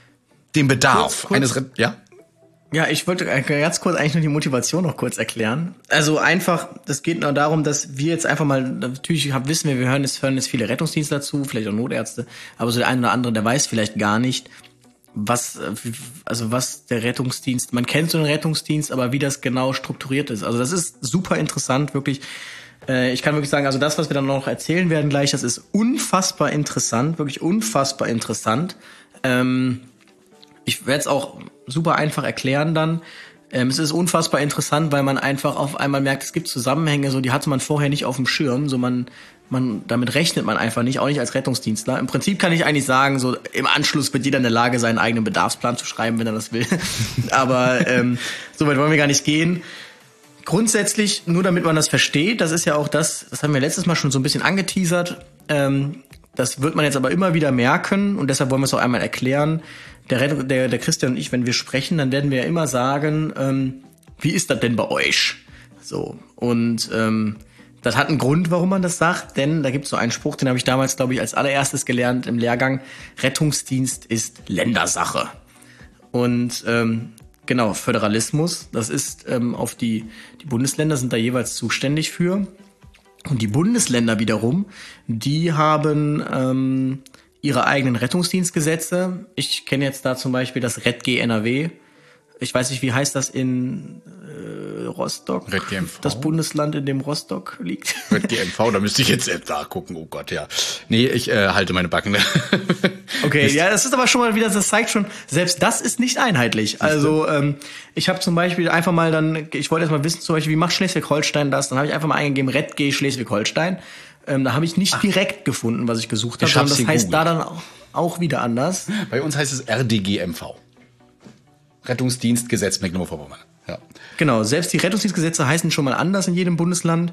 den Bedarf kurz, kurz. eines... Re- ja? Ja, ich wollte ganz kurz eigentlich nur die Motivation noch kurz erklären. Also einfach, das geht nur darum, dass wir jetzt einfach mal, natürlich wissen wir, wir hören jetzt, hören jetzt viele Rettungsdienstler zu, vielleicht auch Notärzte, aber so der eine oder andere, der weiß vielleicht gar nicht, was, also was der Rettungsdienst, man kennt so einen Rettungsdienst, aber wie das genau strukturiert ist. Also das ist super interessant, wirklich. Ich kann wirklich sagen, also das, was wir dann noch erzählen werden gleich, das ist unfassbar interessant, wirklich unfassbar interessant. Ähm, Ich werde es auch super einfach erklären dann. Ähm, es ist unfassbar interessant, weil man einfach auf einmal merkt, es gibt Zusammenhänge, so die hatte man vorher nicht auf dem Schirm. So man, man, damit rechnet man einfach nicht, auch nicht als Rettungsdienstler. Im Prinzip kann ich eigentlich sagen, so im Anschluss wird jeder in der Lage, seinen eigenen Bedarfsplan zu schreiben, wenn er das will. Aber ähm, so weit wollen wir gar nicht gehen. Grundsätzlich, nur damit man das versteht, das ist ja auch das, das haben wir letztes Mal schon so ein bisschen angeteasert. Ähm, das wird man jetzt aber immer wieder merken und deshalb wollen wir es auch einmal erklären. Der, der, der Christian und ich, wenn wir sprechen, dann werden wir ja immer sagen, ähm, wie ist das denn bei euch? So, und ähm, das hat einen Grund, warum man das sagt, denn da gibt es so einen Spruch, den habe ich damals, glaube ich, als allererstes gelernt im Lehrgang. Rettungsdienst ist Ländersache. Und ähm, genau, Föderalismus, das ist ähm, auf die, die Bundesländer sind da jeweils zuständig für. Und die Bundesländer wiederum, die haben... Ähm, ihre eigenen Rettungsdienstgesetze. Ich kenne jetzt da zum Beispiel das RettG N R W. Ich weiß nicht, wie heißt das in äh, Rostock, Red G M V. Das Bundesland, in dem Rostock liegt. Red G M V, da müsste ich jetzt da gucken, oh Gott, ja. Nee, ich äh, halte meine Backen. Okay, ja, das ist aber schon mal wieder, das zeigt schon, selbst das ist nicht einheitlich. Also ähm, ich habe zum Beispiel einfach mal dann, ich wollte erst mal wissen, zum Beispiel, wie macht Schleswig-Holstein das? Dann habe ich einfach mal eingegeben, Red G Schleswig-Holstein. Ähm, da habe ich nicht Ach. direkt gefunden, was ich gesucht habe, sondern das heißt Google. Da dann auch, auch wieder anders. Bei uns heißt es R D G M V. Rettungsdienstgesetz Mecklenburg-Vorpommern. Ja. Genau, selbst die Rettungsdienstgesetze heißen schon mal anders in jedem Bundesland.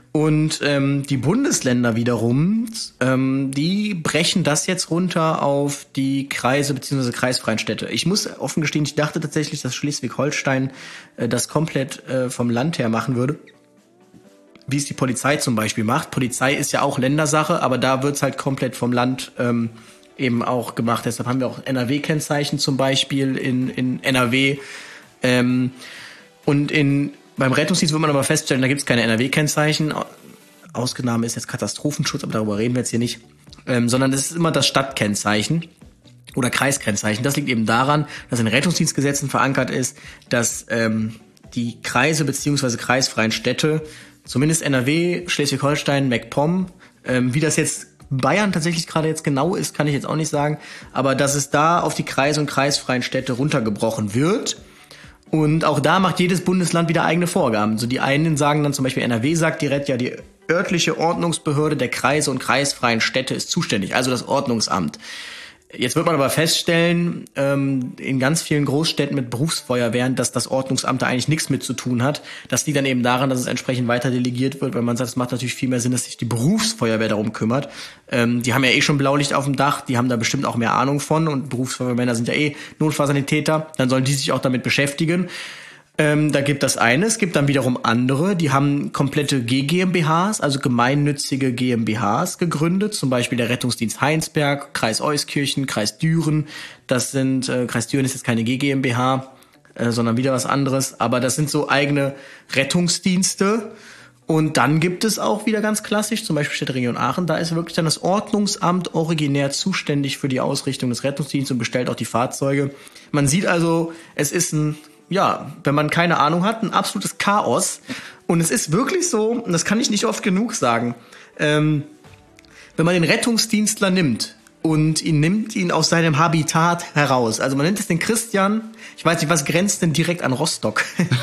Und ähm, die Bundesländer wiederum, ähm, die brechen das jetzt runter auf die Kreise bzw. kreisfreien Städte. Ich muss offen gestehen, ich dachte tatsächlich, dass Schleswig-Holstein äh, das komplett äh, vom Land her machen würde. Wie es die Polizei zum Beispiel macht. Polizei ist ja auch Ländersache, aber da wird's halt komplett vom Land ähm, eben auch gemacht. Deshalb haben wir auch N R W-Kennzeichen zum Beispiel in, in N R W. Ähm, und in beim Rettungsdienst wird man aber feststellen, da gibt's keine N R W-Kennzeichen. Ausnahme ist jetzt Katastrophenschutz, aber darüber reden wir jetzt hier nicht. Ähm, sondern das ist immer das Stadtkennzeichen oder Kreiskennzeichen. Das liegt eben daran, dass in Rettungsdienstgesetzen verankert ist, dass ähm, die Kreise bzw. kreisfreien Städte, zumindest N R W, Schleswig-Holstein, MacPom, ähm, wie das jetzt Bayern tatsächlich gerade jetzt genau ist, kann ich jetzt auch nicht sagen, aber dass es da auf die Kreise und kreisfreien Städte runtergebrochen wird. Und auch da macht jedes Bundesland wieder eigene Vorgaben. So die einen sagen dann zum Beispiel, N R W sagt direkt, ja, die örtliche Ordnungsbehörde der Kreise und kreisfreien Städte ist zuständig, also das Ordnungsamt. Jetzt wird man aber feststellen, ähm, in ganz vielen Großstädten mit Berufsfeuerwehren, dass das Ordnungsamt da eigentlich nichts mit zu tun hat. Das liegt dann eben daran, dass es entsprechend weiter delegiert wird, weil man sagt, es macht natürlich viel mehr Sinn, dass sich die Berufsfeuerwehr darum kümmert. Ähm, die haben ja eh schon Blaulicht auf dem Dach, die haben da bestimmt auch mehr Ahnung von und Berufsfeuerwehrmänner sind ja eh Notfallsanitäter, dann sollen die sich auch damit beschäftigen. Ähm, da gibt das eine, es gibt dann wiederum andere, die haben komplette G GmbHs, also gemeinnützige GmbHs gegründet, zum Beispiel der Rettungsdienst Heinsberg, Kreis Euskirchen, Kreis Düren, das sind, äh, Kreis Düren ist jetzt keine G GmbH, äh, sondern wieder was anderes, aber das sind so eigene Rettungsdienste. Und dann gibt es auch wieder ganz klassisch, zum Beispiel Städteregion Aachen, da ist wirklich dann das Ordnungsamt originär zuständig für die Ausrichtung des Rettungsdienstes und bestellt auch die Fahrzeuge. Man sieht also, es ist ein ja, wenn man keine Ahnung hat, ein absolutes Chaos. Und es ist wirklich so, und das kann ich nicht oft genug sagen, ähm, wenn man den Rettungsdienstler nimmt und ihn nimmt ihn aus seinem Habitat heraus. Also man nennt es den Christian, ich weiß nicht, was grenzt denn direkt an Rostock?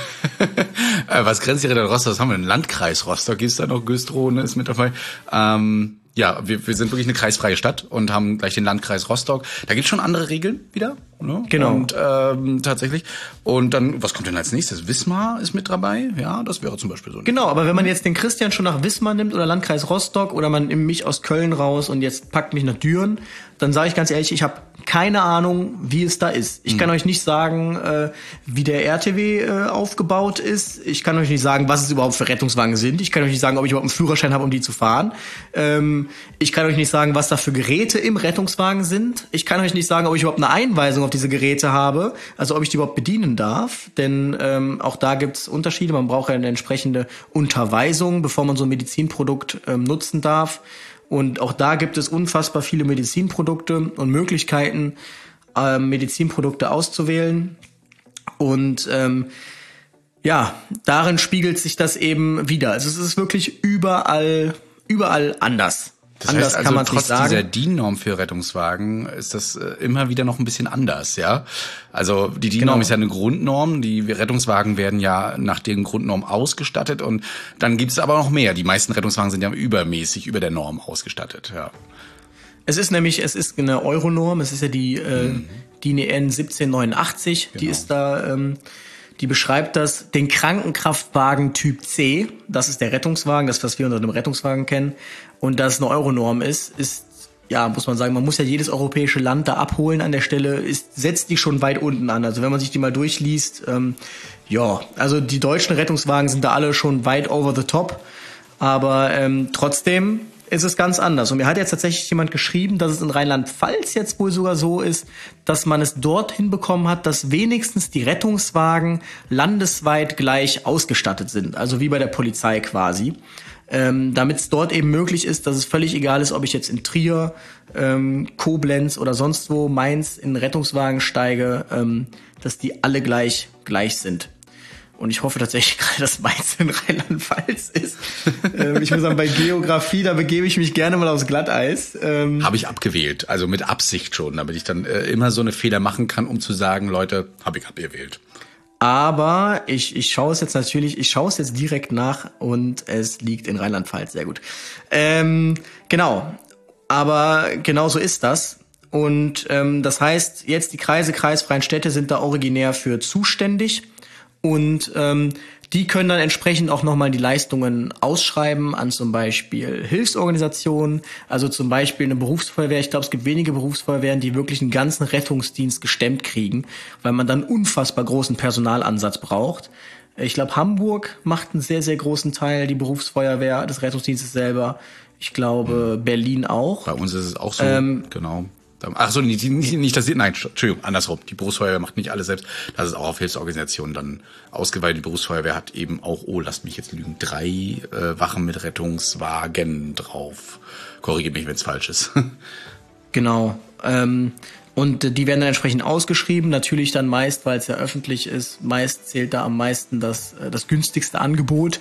Was grenzt direkt an Rostock? Was haben wir denn? Landkreis Rostock ist da noch, Güstrow, ne, ist mit dabei. Ähm, ja, wir, wir sind wirklich eine kreisfreie Stadt und haben gleich den Landkreis Rostock. Da gibt's schon andere Regeln wieder, ne? Genau. Und ähm, tatsächlich. Und dann, was kommt denn als nächstes? Wismar ist mit dabei. Ja, das wäre zum Beispiel so. Genau, aber wenn man jetzt den Christian schon nach Wismar nimmt oder Landkreis Rostock oder man nimmt mich aus Köln raus und jetzt packt mich nach Düren, dann sage ich ganz ehrlich, ich habe keine Ahnung, wie es da ist. Ich kann hm. euch nicht sagen, äh, wie der R T W äh, aufgebaut ist. Ich kann euch nicht sagen, was es überhaupt für Rettungswagen sind. Ich kann euch nicht sagen, ob ich überhaupt einen Führerschein habe, um die zu fahren. Ähm, ich kann euch nicht sagen, was da für Geräte im Rettungswagen sind. Ich kann euch nicht sagen, ob ich überhaupt eine Einweisung auf diese Geräte habe, also ob ich die überhaupt bedienen darf. Denn ähm, auch da gibt's Unterschiede. Man braucht ja eine entsprechende Unterweisung, bevor man so ein Medizinprodukt ähm, nutzen darf. Und auch da gibt es unfassbar viele Medizinprodukte und Möglichkeiten, äh, Medizinprodukte auszuwählen. Und ähm, ja, darin spiegelt sich das eben wieder. Also es ist wirklich überall, überall anders. Das heißt anders also, kann man trotz sagen. Dieser D I N-Norm für Rettungswagen ist das äh, immer wieder noch ein bisschen anders, ja. Also die D I N-Norm genau. ist ja eine Grundnorm. Die Rettungswagen werden ja nach den Grundnormen ausgestattet und dann gibt es aber noch mehr. Die meisten Rettungswagen sind ja übermäßig über der Norm ausgestattet, ja. Es ist nämlich, es ist eine Euronorm. Es ist ja die äh, mhm. D I N E N siebzehn neunundachtzig. Genau. Die ist da. Ähm, Die beschreibt das, den Krankenkraftwagen Typ C, das ist der Rettungswagen, das, was wir unter dem Rettungswagen kennen, und das eine Euronorm ist, ist, ja, muss man sagen, man muss ja jedes europäische Land da abholen an der Stelle, ist, setzt die schon weit unten an. Also wenn man sich die mal durchliest, ähm, ja, also die deutschen Rettungswagen sind da alle schon weit over the top, aber ähm, trotzdem ist es ganz anders. Und mir hat jetzt tatsächlich jemand geschrieben, dass es in Rheinland-Pfalz jetzt wohl sogar so ist, dass man es dorthin bekommen hat, dass wenigstens die Rettungswagen landesweit gleich ausgestattet sind. Also wie bei der Polizei quasi. Ähm, damit es dort eben möglich ist, dass es völlig egal ist, ob ich jetzt in Trier, ähm, Koblenz oder sonst wo, Mainz in einen Rettungswagen steige, ähm, dass die alle gleich gleich sind. Und ich hoffe tatsächlich gerade, dass Mainz in Rheinland-Pfalz ist. ähm, ich muss sagen, bei Geografie, da begebe ich mich gerne mal aufs Glatteis. Ähm, habe ich abgewählt, also mit Absicht schon, damit ich dann äh, immer so eine Fehler machen kann, um zu sagen, Leute, habe ich abgewählt. Aber ich, ich schaue es jetzt natürlich, ich schaue es jetzt direkt nach und es liegt in Rheinland-Pfalz, sehr gut. Ähm, genau, aber genau so ist das. Und ähm, das heißt, jetzt die Kreise, kreisfreien Städte sind da originär für zuständig. Und ähm, die können dann entsprechend auch nochmal die Leistungen ausschreiben an zum Beispiel Hilfsorganisationen, also zum Beispiel eine Berufsfeuerwehr. Ich glaube, es gibt wenige Berufsfeuerwehren, die wirklich einen ganzen Rettungsdienst gestemmt kriegen, weil man dann unfassbar großen Personalansatz braucht. Ich glaube, Hamburg macht einen sehr, sehr großen Teil, die Berufsfeuerwehr des Rettungsdienstes selber. Ich glaube, Berlin auch. Bei uns ist es auch so, ähm, genau. Ach so, nicht, nicht, nicht das, nein, Entschuldigung, andersrum. Die Berufsfeuerwehr macht nicht alles selbst. Das ist auch auf Hilfsorganisationen dann ausgeweitet. Die Berufsfeuerwehr hat eben auch, oh, lasst mich jetzt lügen, drei äh, Wachen mit Rettungswagen drauf. Korrigiert mich, wenn es falsch ist. Genau. Ähm, und die werden dann entsprechend ausgeschrieben. Natürlich dann meist, weil es ja öffentlich ist, meist zählt da am meisten das, das günstigste Angebot.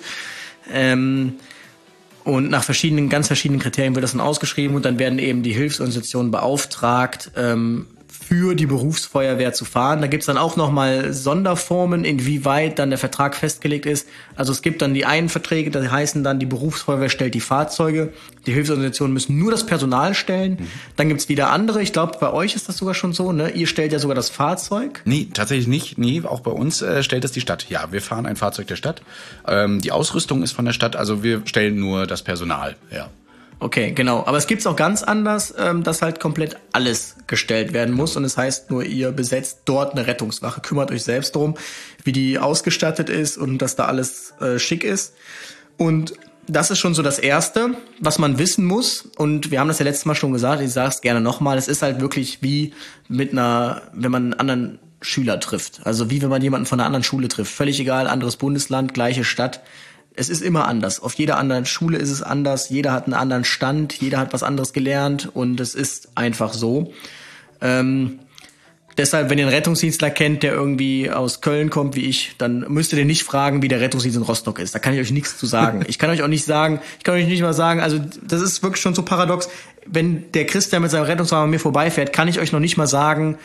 Ähm, Und nach verschiedenen, ganz verschiedenen Kriterien wird das dann ausgeschrieben und dann werden eben die Hilfsorganisationen beauftragt, ähm, für die Berufsfeuerwehr zu fahren. Da gibt's dann auch nochmal Sonderformen, inwieweit dann der Vertrag festgelegt ist. Also es gibt dann die einen Verträge, die heißen dann, die Berufsfeuerwehr stellt die Fahrzeuge, die Hilfsorganisationen müssen nur das Personal stellen. Mhm. Dann gibt's wieder andere, ich glaube, bei euch ist das sogar schon so, ne? Ihr stellt ja sogar das Fahrzeug. Nee, tatsächlich nicht. Nee, auch bei uns äh, stellt das die Stadt. Ja, wir fahren ein Fahrzeug der Stadt. Ähm, die Ausrüstung ist von der Stadt, also wir stellen nur das Personal, ja. Okay, genau. Aber es gibt's auch ganz anders, ähm, dass halt komplett alles gestellt werden muss. Und es heißt nur, ihr besetzt dort eine Rettungswache. Kümmert euch selbst drum, wie die ausgestattet ist und dass da alles äh, schick ist. Und das ist schon so das Erste, was man wissen muss. Und wir haben das ja letztes Mal schon gesagt, ich sage es gerne nochmal, es ist halt wirklich wie mit einer, wenn man einen anderen Schüler trifft. Also wie wenn man jemanden von einer anderen Schule trifft. Völlig egal, anderes Bundesland, gleiche Stadt. Es ist immer anders. Auf jeder anderen Schule ist es anders. Jeder hat einen anderen Stand. Jeder hat was anderes gelernt. Und es ist einfach so. Ähm, deshalb, wenn ihr einen Rettungsdienstler kennt, der irgendwie aus Köln kommt, wie ich, dann müsst ihr den nicht fragen, wie der Rettungsdienst in Rostock ist. Da kann ich euch nichts zu sagen. Ich kann euch auch nicht sagen, ich kann euch nicht mal sagen, also das ist wirklich schon so paradox. Wenn der Christian mit seinem Rettungswagen an mir vorbeifährt, kann ich euch noch nicht mal sagen,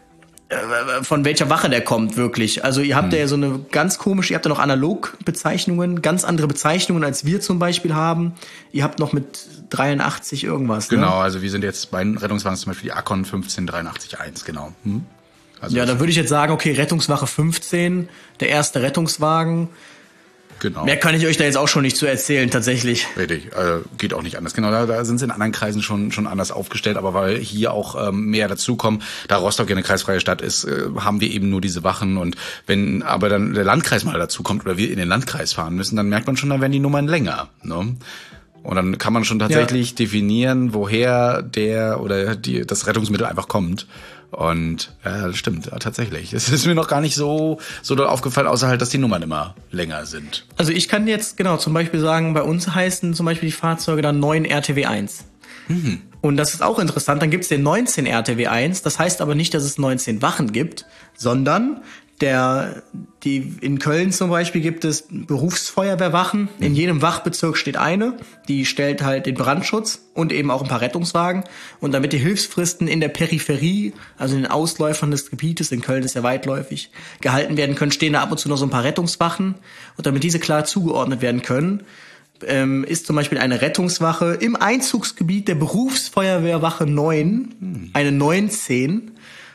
von welcher Wache der kommt, wirklich. Also ihr habt hm. ja so eine ganz komische, ihr habt ja noch Analogbezeichnungen, ganz andere Bezeichnungen, als wir zum Beispiel haben. Ihr habt noch mit dreiundachtzig irgendwas, Genau, ne? Also wir sind jetzt bei Rettungswagen zum Beispiel die Akon fünfzehn dreiundachtzig eins, genau. Hm? Also ja, da würde ich jetzt sagen, okay, Rettungswache fünfzehn, der erste Rettungswagen. Genau. Mehr kann ich euch da jetzt auch schon nicht zu erzählen, tatsächlich. Richtig, äh, geht auch nicht anders. Genau, da, da sind sie in anderen Kreisen schon schon anders aufgestellt, aber weil hier auch ähm, mehr dazukommen, da Rostock ja eine kreisfreie Stadt ist, äh, haben wir eben nur diese Wachen und wenn aber dann der Landkreis mal dazukommt oder wir in den Landkreis fahren müssen, dann merkt man schon, dann werden die Nummern länger, ne? Und dann kann man schon tatsächlich ja. definieren, woher der oder die das Rettungsmittel einfach kommt. Und ja, das stimmt, ja, tatsächlich. Es ist mir noch gar nicht so so doll aufgefallen, außer halt, dass die Nummern immer länger sind. Also ich kann jetzt genau zum Beispiel sagen, bei uns heißen zum Beispiel die Fahrzeuge dann neun R T W eins. Mhm. Und das ist auch interessant, dann gibt es den neunzehn R T W eins, das heißt aber nicht, dass es neunzehn Wachen gibt, sondern der, die, in Köln zum Beispiel gibt es Berufsfeuerwehrwachen. In jedem Wachbezirk steht eine, die stellt halt den Brandschutz und eben auch ein paar Rettungswagen. Und damit die Hilfsfristen in der Peripherie, also in den Ausläufern des Gebietes, in Köln ist ja weitläufig, gehalten werden können, stehen da ab und zu noch so ein paar Rettungswachen. Und damit diese klar zugeordnet werden können, ähm, ist zum Beispiel eine Rettungswache im Einzugsgebiet der Berufsfeuerwehrwache neun, eine neunzehn.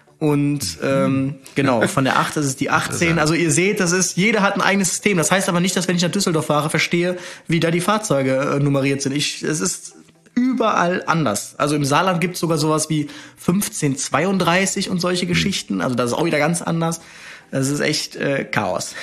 Und ähm, genau, von der acht ist es die achtzehn. Also ihr seht, das ist, jeder hat ein eigenes System. Das heißt aber nicht, dass wenn ich nach Düsseldorf fahre, verstehe, wie da die Fahrzeuge äh, nummeriert sind. Ich, es ist überall anders. Also im Saarland gibt es sogar sowas wie fünfzehn zweiunddreißig und solche Geschichten. Also das ist auch wieder ganz anders. Das ist echt äh, Chaos.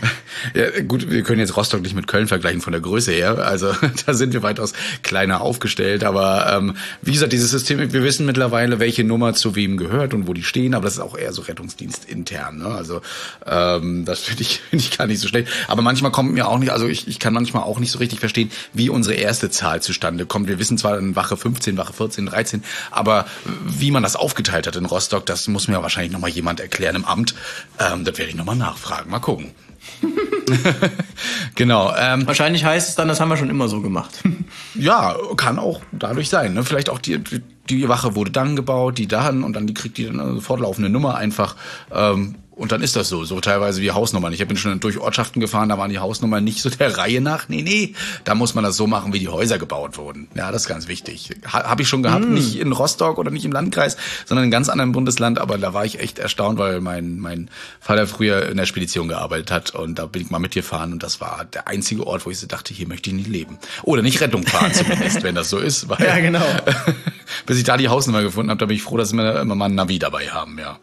Ja, gut, wir können jetzt Rostock nicht mit Köln vergleichen von der Größe her. Also da sind wir weitaus kleiner aufgestellt. Aber ähm, wie gesagt, dieses System, wir wissen mittlerweile, welche Nummer zu wem gehört und wo die stehen. Aber das ist auch eher so Rettungsdienst intern. Ne? Also ähm, das finde ich, find ich gar nicht so schlecht. Aber manchmal kommt mir auch nicht, also ich, ich kann manchmal auch nicht so richtig verstehen, wie unsere erste Zahl zustande kommt. Wir wissen zwar in Wache fünfzehn, Wache vierzehn, dreizehn, aber wie man das aufgeteilt hat in Rostock, das muss mir wahrscheinlich nochmal jemand erklären im Amt. Ähm, das werde ich nochmal nachfragen. Mal gucken. Genau. Ähm, Wahrscheinlich heißt es dann, das haben wir schon immer so gemacht. Ja, kann auch dadurch sein. Ne? Vielleicht auch die, die, die Wache wurde dann gebaut, die dann und dann die kriegt die dann eine fortlaufende Nummer einfach. Ähm, und dann ist das so, so teilweise wie Hausnummern. Ich bin schon durch Ortschaften gefahren, da waren die Hausnummern nicht so der Reihe nach. Nee, nee, da muss man das so machen, wie die Häuser gebaut wurden. Ja, das ist ganz wichtig. Ha, Habe ich schon gehabt, mm. nicht in Rostock oder nicht im Landkreis, sondern in einem ganz anderen Bundesland. Aber da war ich echt erstaunt, weil mein mein Vater früher in der Spedition gearbeitet hat und da bin ich mal mitgefahren und das war der einzige Ort, wo ich so dachte, hier möchte ich nicht leben. Oder nicht Rettung fahren zumindest, wenn das so ist. Weil, ja, genau. Bis ich da die Hausnummer gefunden habe, da bin ich froh, dass wir immer mal ein Navi dabei haben, ja.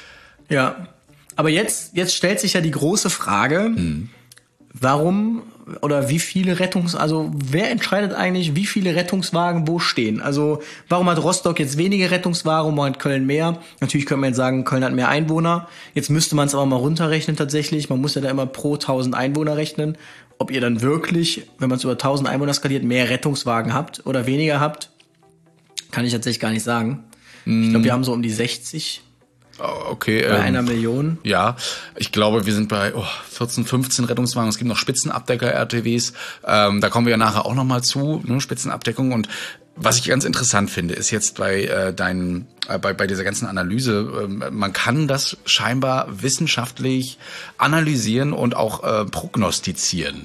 Ja. Aber jetzt, jetzt stellt sich ja die große Frage, hm. warum oder wie viele Rettungs, also wer entscheidet eigentlich, wie viele Rettungswagen wo stehen? Also warum hat Rostock jetzt wenige Rettungswagen, warum hat Köln mehr? Natürlich könnte man jetzt sagen, Köln hat mehr Einwohner. Jetzt müsste man es aber mal runterrechnen tatsächlich. Man muss ja da immer pro tausend Einwohner rechnen. Ob ihr dann wirklich, wenn man es über tausend Einwohner skaliert, mehr Rettungswagen habt oder weniger habt, kann ich tatsächlich gar nicht sagen. Hm. Ich glaube, wir haben so um die sechzig. Okay, bei ähm, einer Million. Ja, ich glaube, wir sind bei oh, vierzehn, fünfzehn Rettungswagen. Es gibt noch Spitzenabdecker-R T Ws. Ähm, da kommen wir ja nachher auch nochmal zu, ne, Spitzenabdeckung. Und was ich ganz interessant finde, ist jetzt bei äh, deinen, äh, bei bei dieser ganzen Analyse, äh, man kann das scheinbar wissenschaftlich analysieren und auch äh, prognostizieren.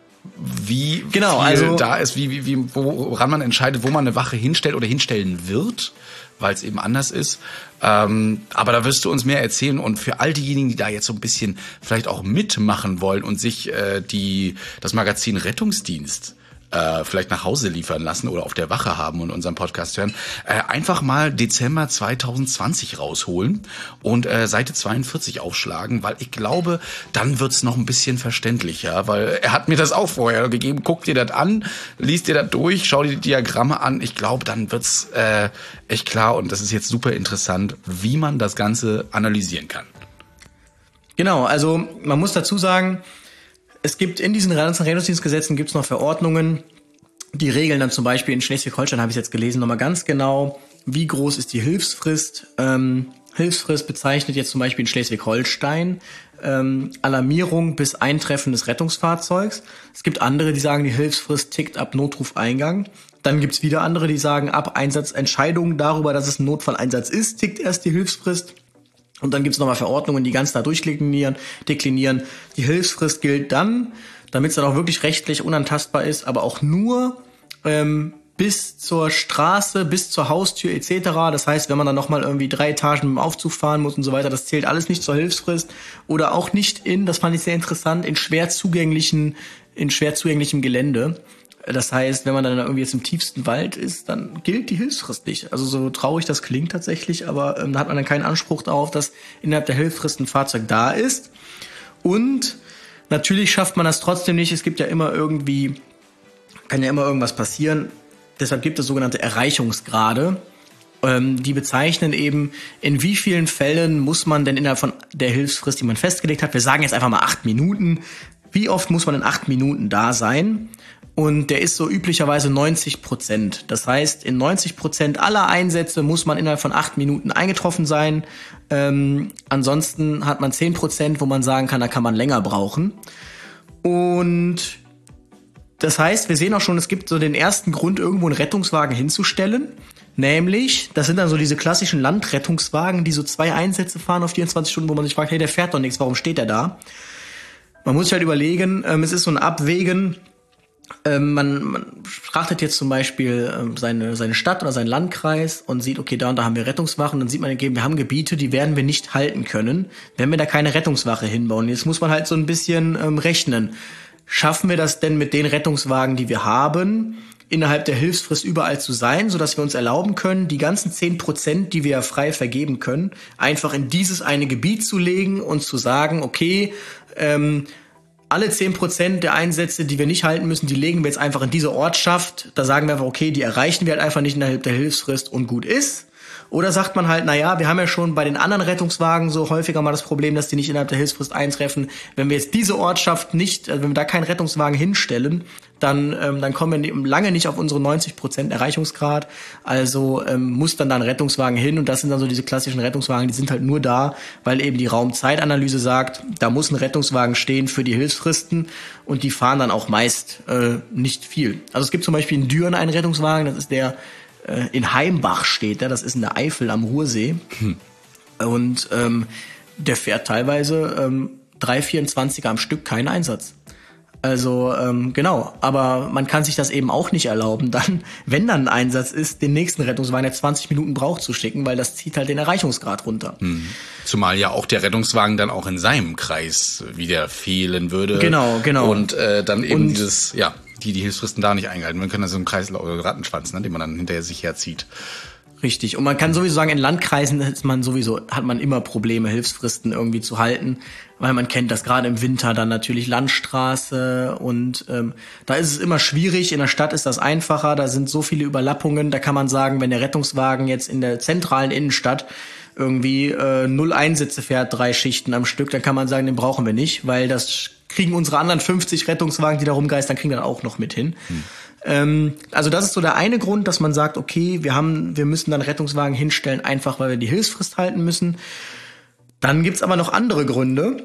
Wie genau, viel also da ist, wie, wie, wie, woran man entscheidet, wo man eine Wache hinstellt oder hinstellen wird, weil es eben anders ist. Ähm, aber da wirst du uns mehr erzählen. Und für all diejenigen, die da jetzt so ein bisschen vielleicht auch mitmachen wollen und sich äh, die das Magazin Rettungsdienst äh, vielleicht nach Hause liefern lassen oder auf der Wache haben und unseren Podcast hören, äh, einfach mal Dezember zwanzig zwanzig rausholen und äh, Seite zweiundvierzig aufschlagen, weil ich glaube, dann wird's noch ein bisschen verständlicher, weil er hat mir das auch vorher gegeben. Guck dir das an, liest dir das durch, schau dir die Diagramme an. Ich glaube, dann wird's äh, echt klar und das ist jetzt super interessant, wie man das Ganze analysieren kann. Genau, also man muss dazu sagen, es gibt in diesen Rettungsdienstgesetzen gibt's noch Verordnungen, die regeln dann zum Beispiel in Schleswig-Holstein, habe ich jetzt gelesen, nochmal ganz genau, wie groß ist die Hilfsfrist. Ähm, Hilfsfrist bezeichnet jetzt zum Beispiel in Schleswig-Holstein ähm, Alarmierung bis Eintreffen des Rettungsfahrzeugs. Es gibt andere, die sagen, die Hilfsfrist tickt ab Notrufeingang. Dann gibt's wieder andere, die sagen, ab Einsatzentscheidung darüber, dass es ein Notfalleinsatz ist, tickt erst die Hilfsfrist. Und dann gibt's nochmal Verordnungen, die ganz da durchdeklinieren, deklinieren. Die Hilfsfrist gilt dann, damit es dann auch wirklich rechtlich unantastbar ist, aber auch nur ähm, bis zur Straße, bis zur Haustür et cetera. Das heißt, wenn man dann nochmal irgendwie drei Etagen mit dem Aufzug fahren muss und so weiter, das zählt alles nicht zur Hilfsfrist. Oder auch nicht in, das fand ich sehr interessant, in schwer zugänglichen, in schwer zugänglichem Gelände. Das heißt, wenn man dann irgendwie jetzt im tiefsten Wald ist, dann gilt die Hilfsfrist nicht. Also so traurig das klingt tatsächlich, aber ähm, da hat man dann keinen Anspruch darauf, dass innerhalb der Hilfsfrist ein Fahrzeug da ist. Und natürlich schafft man das trotzdem nicht. Es gibt ja immer irgendwie, kann ja immer irgendwas passieren. Deshalb gibt es sogenannte Erreichungsgrade. Ähm, die bezeichnen eben, in wie vielen Fällen muss man denn innerhalb von der Hilfsfrist, die man festgelegt hat, wir sagen jetzt einfach mal acht Minuten, wie oft muss man in acht Minuten da sein? Und der ist so üblicherweise neunzig Prozent. Das heißt, in neunzig Prozent aller Einsätze muss man innerhalb von acht Minuten eingetroffen sein. Ähm, ansonsten hat man zehn Prozent, wo man sagen kann, da kann man länger brauchen. Und das heißt, wir sehen auch schon, es gibt so den ersten Grund, irgendwo einen Rettungswagen hinzustellen. Nämlich, das sind dann so diese klassischen Landrettungswagen, die so zwei Einsätze fahren auf vierundzwanzig Stunden, wo man sich fragt, hey, der fährt doch nichts, warum steht der da? Man muss sich halt überlegen, ähm, es ist so ein Abwägen. Ähm, man, man betrachtet jetzt zum Beispiel ähm, seine, seine Stadt oder seinen Landkreis und sieht, okay, da und da haben wir Rettungswachen. Dann sieht man, okay, wir haben Gebiete, die werden wir nicht halten können, wenn wir da keine Rettungswache hinbauen. Jetzt muss man halt so ein bisschen ähm, rechnen. Schaffen wir das denn mit den Rettungswagen, die wir haben, innerhalb der Hilfsfrist überall zu sein, sodass wir uns erlauben können, die ganzen zehn Prozent, die wir ja frei vergeben können, einfach in dieses eine Gebiet zu legen und zu sagen, okay, ähm, alle zehn Prozent der Einsätze, die wir nicht halten müssen, die legen wir jetzt einfach in diese Ortschaft. Da sagen wir einfach, okay, die erreichen wir halt einfach nicht innerhalb der Hilfsfrist und gut ist. Oder sagt man halt, na ja, wir haben ja schon bei den anderen Rettungswagen so häufiger mal das Problem, dass die nicht innerhalb der Hilfsfrist eintreffen. Wenn wir jetzt diese Ortschaft nicht, also wenn wir da keinen Rettungswagen hinstellen, dann ähm, dann kommen wir lange nicht auf unsere neunzig Prozent Erreichungsgrad. Also ähm, muss dann da ein Rettungswagen hin und das sind dann so diese klassischen Rettungswagen, die sind halt nur da, weil eben die Raumzeitanalyse sagt, da muss ein Rettungswagen stehen für die Hilfsfristen und die fahren dann auch meist äh, nicht viel. Also es gibt zum Beispiel in Düren einen Rettungswagen, das ist der äh, in Heimbach steht, der, das ist in der Eifel am Ruhrsee. Hm. Und ähm, der fährt teilweise ähm, drei vierundzwanziger am Stück, keinen Einsatz. Also ähm, genau, aber man kann sich das eben auch nicht erlauben, dann, wenn dann ein Einsatz ist, den nächsten Rettungswagen, der zwanzig Minuten braucht, zu schicken, weil das zieht halt den Erreichungsgrad runter. Hm. Zumal ja auch der Rettungswagen dann auch in seinem Kreis wieder fehlen würde. Genau, genau. Und äh, dann eben Und dieses, ja, die die Hilfsfristen da nicht eingehalten. Man kann also einen Kreis oder Rattenschwanz, ne, den man dann hinterher sich herzieht. Richtig. Und man kann sowieso sagen, in Landkreisen ist man sowieso, hat man immer Probleme, Hilfsfristen irgendwie zu halten, weil man kennt das gerade im Winter dann natürlich Landstraße und ähm, da ist es immer schwierig. In der Stadt ist das einfacher, da sind so viele Überlappungen, da kann man sagen, wenn der Rettungswagen jetzt in der zentralen Innenstadt irgendwie äh, null Einsätze fährt, drei Schichten am Stück, dann kann man sagen, den brauchen wir nicht, weil das kriegen unsere anderen fünfzig Rettungswagen, die da rumgeistern, kriegen dann auch noch mit hin. Hm. Ähm, also das ist so der eine Grund, dass man sagt, okay, wir haben, wir müssen dann Rettungswagen hinstellen, einfach weil wir die Hilfsfrist halten müssen. Dann gibt's aber noch andere Gründe.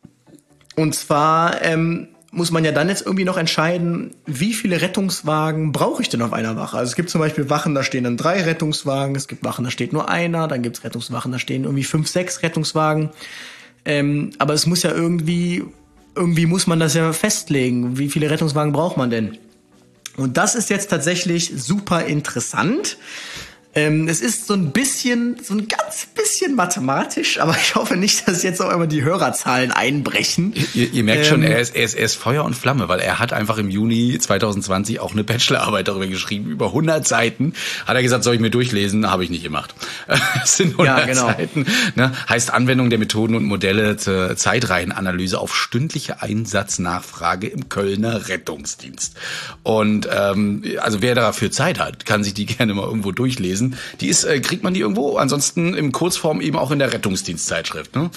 Und zwar ähm, muss man ja dann jetzt irgendwie noch entscheiden, wie viele Rettungswagen brauche ich denn auf einer Wache? Also es gibt zum Beispiel Wachen, da stehen dann drei Rettungswagen, es gibt Wachen, da steht nur einer, dann gibt's Rettungswachen, da stehen irgendwie fünf, sechs Rettungswagen. Ähm, aber es muss ja irgendwie, irgendwie muss man das ja festlegen, wie viele Rettungswagen braucht man denn? Und das ist jetzt tatsächlich super interessant. Ähm, es ist so ein bisschen, so ein ganz bisschen mathematisch, aber ich hoffe nicht, dass jetzt auch immer die Hörerzahlen einbrechen. Ihr, ihr merkt ähm, schon, er ist, er, ist, er ist Feuer und Flamme, weil er hat einfach im Juni zwanzig zwanzig auch eine Bachelorarbeit darüber geschrieben, über hundert Seiten. Hat er gesagt, soll ich mir durchlesen? Habe ich nicht gemacht. Es sind hundert ja, genau. Seiten. Ne? Heißt Anwendung der Methoden und Modelle zur Zeitreihenanalyse auf stündliche Einsatznachfrage im Kölner Rettungsdienst. Und ähm, also wer dafür Zeit hat, kann sich die gerne mal irgendwo durchlesen. Die ist, äh, kriegt man die irgendwo? Ansonsten im Kurzform eben auch in der Rettungsdienstzeitschrift, ne?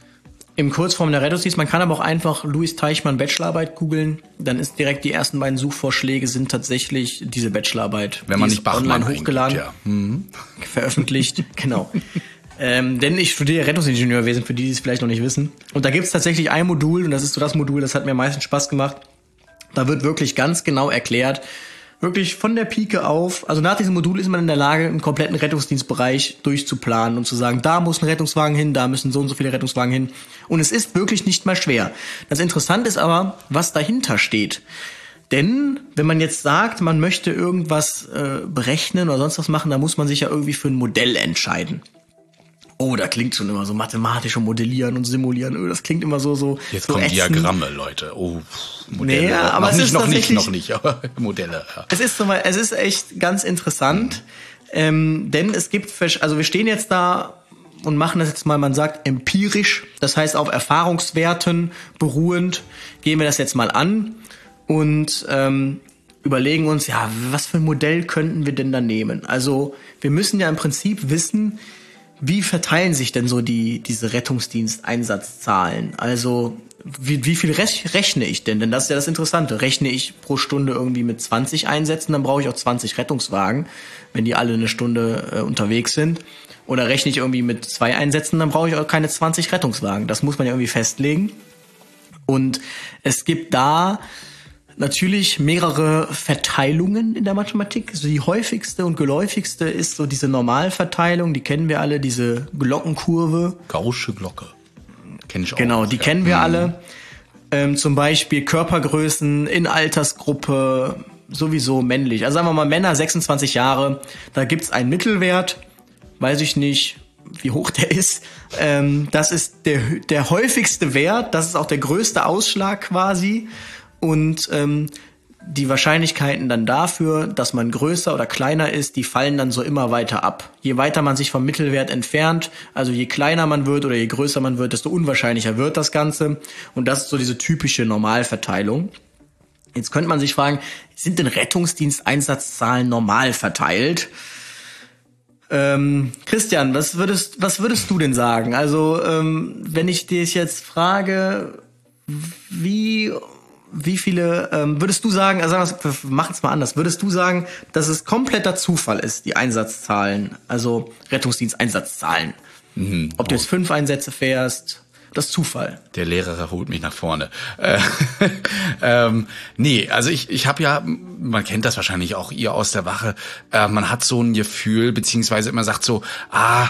Im Kurzform der Rettungsdienst. Man kann aber auch einfach Louis Teichmann Bachelorarbeit googeln. Dann ist direkt die ersten beiden Suchvorschläge sind tatsächlich diese Bachelorarbeit. Wenn man nicht Bachmann online hochgeladen, eingibt, ja. Mhm. veröffentlicht, genau. Ähm, denn ich studiere Rettungsingenieurwesen, für die, die es vielleicht noch nicht wissen. Und da gibt es tatsächlich ein Modul, und das ist so das Modul, das hat mir am meisten Spaß gemacht. Da wird wirklich ganz genau erklärt, wirklich von der Pike auf, also nach diesem Modul ist man in der Lage, einen kompletten Rettungsdienstbereich durchzuplanen und zu sagen, da muss ein Rettungswagen hin, da müssen so und so viele Rettungswagen hin. Und es ist wirklich nicht mal schwer. Das Interessante ist aber, was dahinter steht. Denn wenn man jetzt sagt, man möchte irgendwas äh, berechnen oder sonst was machen, dann muss man sich ja irgendwie für ein Modell entscheiden. Oh, da klingt schon immer so mathematisch und modellieren und simulieren. Oh, das klingt immer so so. Jetzt so kommen ätzend. Diagramme, Leute. Oh, Modelle. Nee, aber noch es nicht, ist noch nicht, noch tatsächlich- nicht, aber Modelle. Ja. Es ist so mal, es ist echt ganz interessant, ähm, denn es gibt, versch- also wir stehen jetzt da und machen das jetzt mal, man sagt empirisch, das heißt auf Erfahrungswerten beruhend, gehen wir das jetzt mal an und ähm, überlegen uns, ja, was für ein Modell könnten wir denn da nehmen? Also wir müssen ja im Prinzip wissen, wie verteilen sich denn so die diese Rettungsdiensteinsatzzahlen? Also wie, wie viel rech, rechne ich denn? Denn das ist ja das Interessante. Rechne ich pro Stunde irgendwie mit zwanzig Einsätzen, dann brauche ich auch zwanzig Rettungswagen, wenn die alle eine Stunde äh, unterwegs sind. Oder rechne ich irgendwie mit zwei Einsätzen, dann brauche ich auch keine zwanzig Rettungswagen. Das muss man ja irgendwie festlegen. Und es gibt da natürlich mehrere Verteilungen in der Mathematik. Also die häufigste und geläufigste ist so diese Normalverteilung, die kennen wir alle, diese Glockenkurve. Gaußsche Glocke. Kenn ich auch. Genau, die ja. kennen wir Mhm. alle. Ähm, zum Beispiel Körpergrößen in Altersgruppe, sowieso männlich. Also sagen wir mal Männer, sechsundzwanzig Jahre, da gibt's einen Mittelwert, weiß ich nicht, wie hoch der ist. Ähm, das ist der, der häufigste Wert, das ist auch der größte Ausschlag quasi. Und ähm, die Wahrscheinlichkeiten dann dafür, dass man größer oder kleiner ist, die fallen dann so immer weiter ab. Je weiter man sich vom Mittelwert entfernt, also je kleiner man wird oder je größer man wird, desto unwahrscheinlicher wird das Ganze. Und das ist so diese typische Normalverteilung. Jetzt könnte man sich fragen, sind denn Rettungsdiensteinsatzzahlen normal verteilt? Ähm, Christian, was würdest, was würdest du denn sagen? Also, ähm, wenn ich dich jetzt frage, wie, wie viele, ähm, würdest du sagen, also wir machen es mal anders, würdest du sagen, dass es kompletter Zufall ist, die Einsatzzahlen, also Rettungsdiensteinsatzzahlen? Mhm. Ob du jetzt fünf Einsätze fährst, das ist Zufall. Der Lehrer holt mich nach vorne. Äh, ähm, nee, also ich ich habe ja, man kennt das wahrscheinlich auch ihr aus der Wache, äh, man hat so ein Gefühl, beziehungsweise immer sagt so, ah,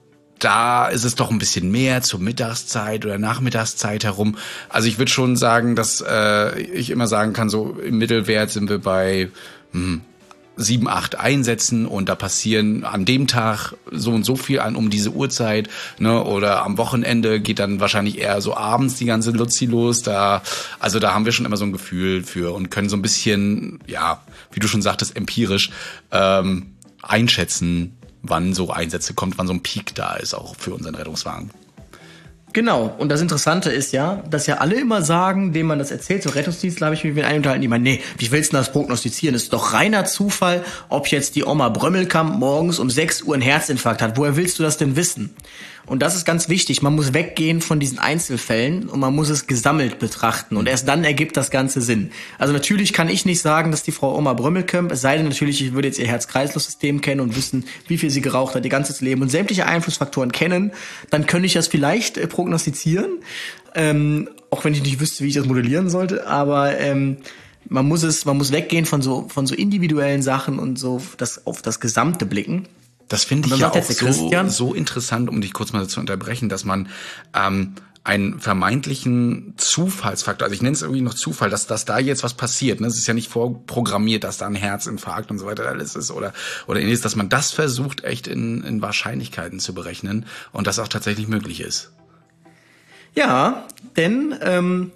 da ist es doch ein bisschen mehr zur Mittagszeit oder Nachmittagszeit herum. Also ich würde schon sagen, dass äh, ich immer sagen kann, so im Mittelwert sind wir bei hm, sieben, acht Einsätzen und da passieren an dem Tag so und so viel an um diese Uhrzeit, ne, oder am Wochenende geht dann wahrscheinlich eher so abends die ganze Luzi los, da, also da haben wir schon immer so ein Gefühl für und können so ein bisschen, ja, wie du schon sagtest, empirisch ähm, einschätzen, wann so Einsätze kommt, wann so ein Peak da ist, auch für unseren Rettungswagen. Genau, und das Interessante ist ja, dass ja alle immer sagen, denen man das erzählt, so Rettungsdienstler habe ich mich mit einem unterhalten, die meinen, nee, wie willst du das prognostizieren? Das ist doch reiner Zufall, ob jetzt die Oma Brömmelkamp morgens um sechs Uhr einen Herzinfarkt hat. Woher willst du das denn wissen? Und das ist ganz wichtig. Man muss weggehen von diesen Einzelfällen und man muss es gesammelt betrachten. Und erst dann ergibt das Ganze Sinn. Also natürlich kann ich nicht sagen, dass die Frau Oma Brömmelkamp, es sei denn natürlich, ich würde jetzt ihr Herz-Kreislauf-System kennen und wissen, wie viel sie geraucht hat, ihr ganzes Leben und sämtliche Einflussfaktoren kennen, dann könnte ich das vielleicht äh, prognostizieren. Ähm, auch wenn ich nicht wüsste, wie ich das modellieren sollte. Aber ähm, man muss es, man muss weggehen von so, von so individuellen Sachen und so das, auf das Gesamte blicken. Das finde ich ja auch so, so interessant, um dich kurz mal zu unterbrechen, dass man ähm, einen vermeintlichen Zufallsfaktor, also ich nenne es irgendwie noch Zufall, dass, dass da jetzt was passiert. Ne? Es ist ja nicht vorprogrammiert, dass da ein Herzinfarkt und so weiter alles ist oder oder ähnliches, dass man das versucht, echt in, in Wahrscheinlichkeiten zu berechnen und das auch tatsächlich möglich ist. Ja, denn ähm,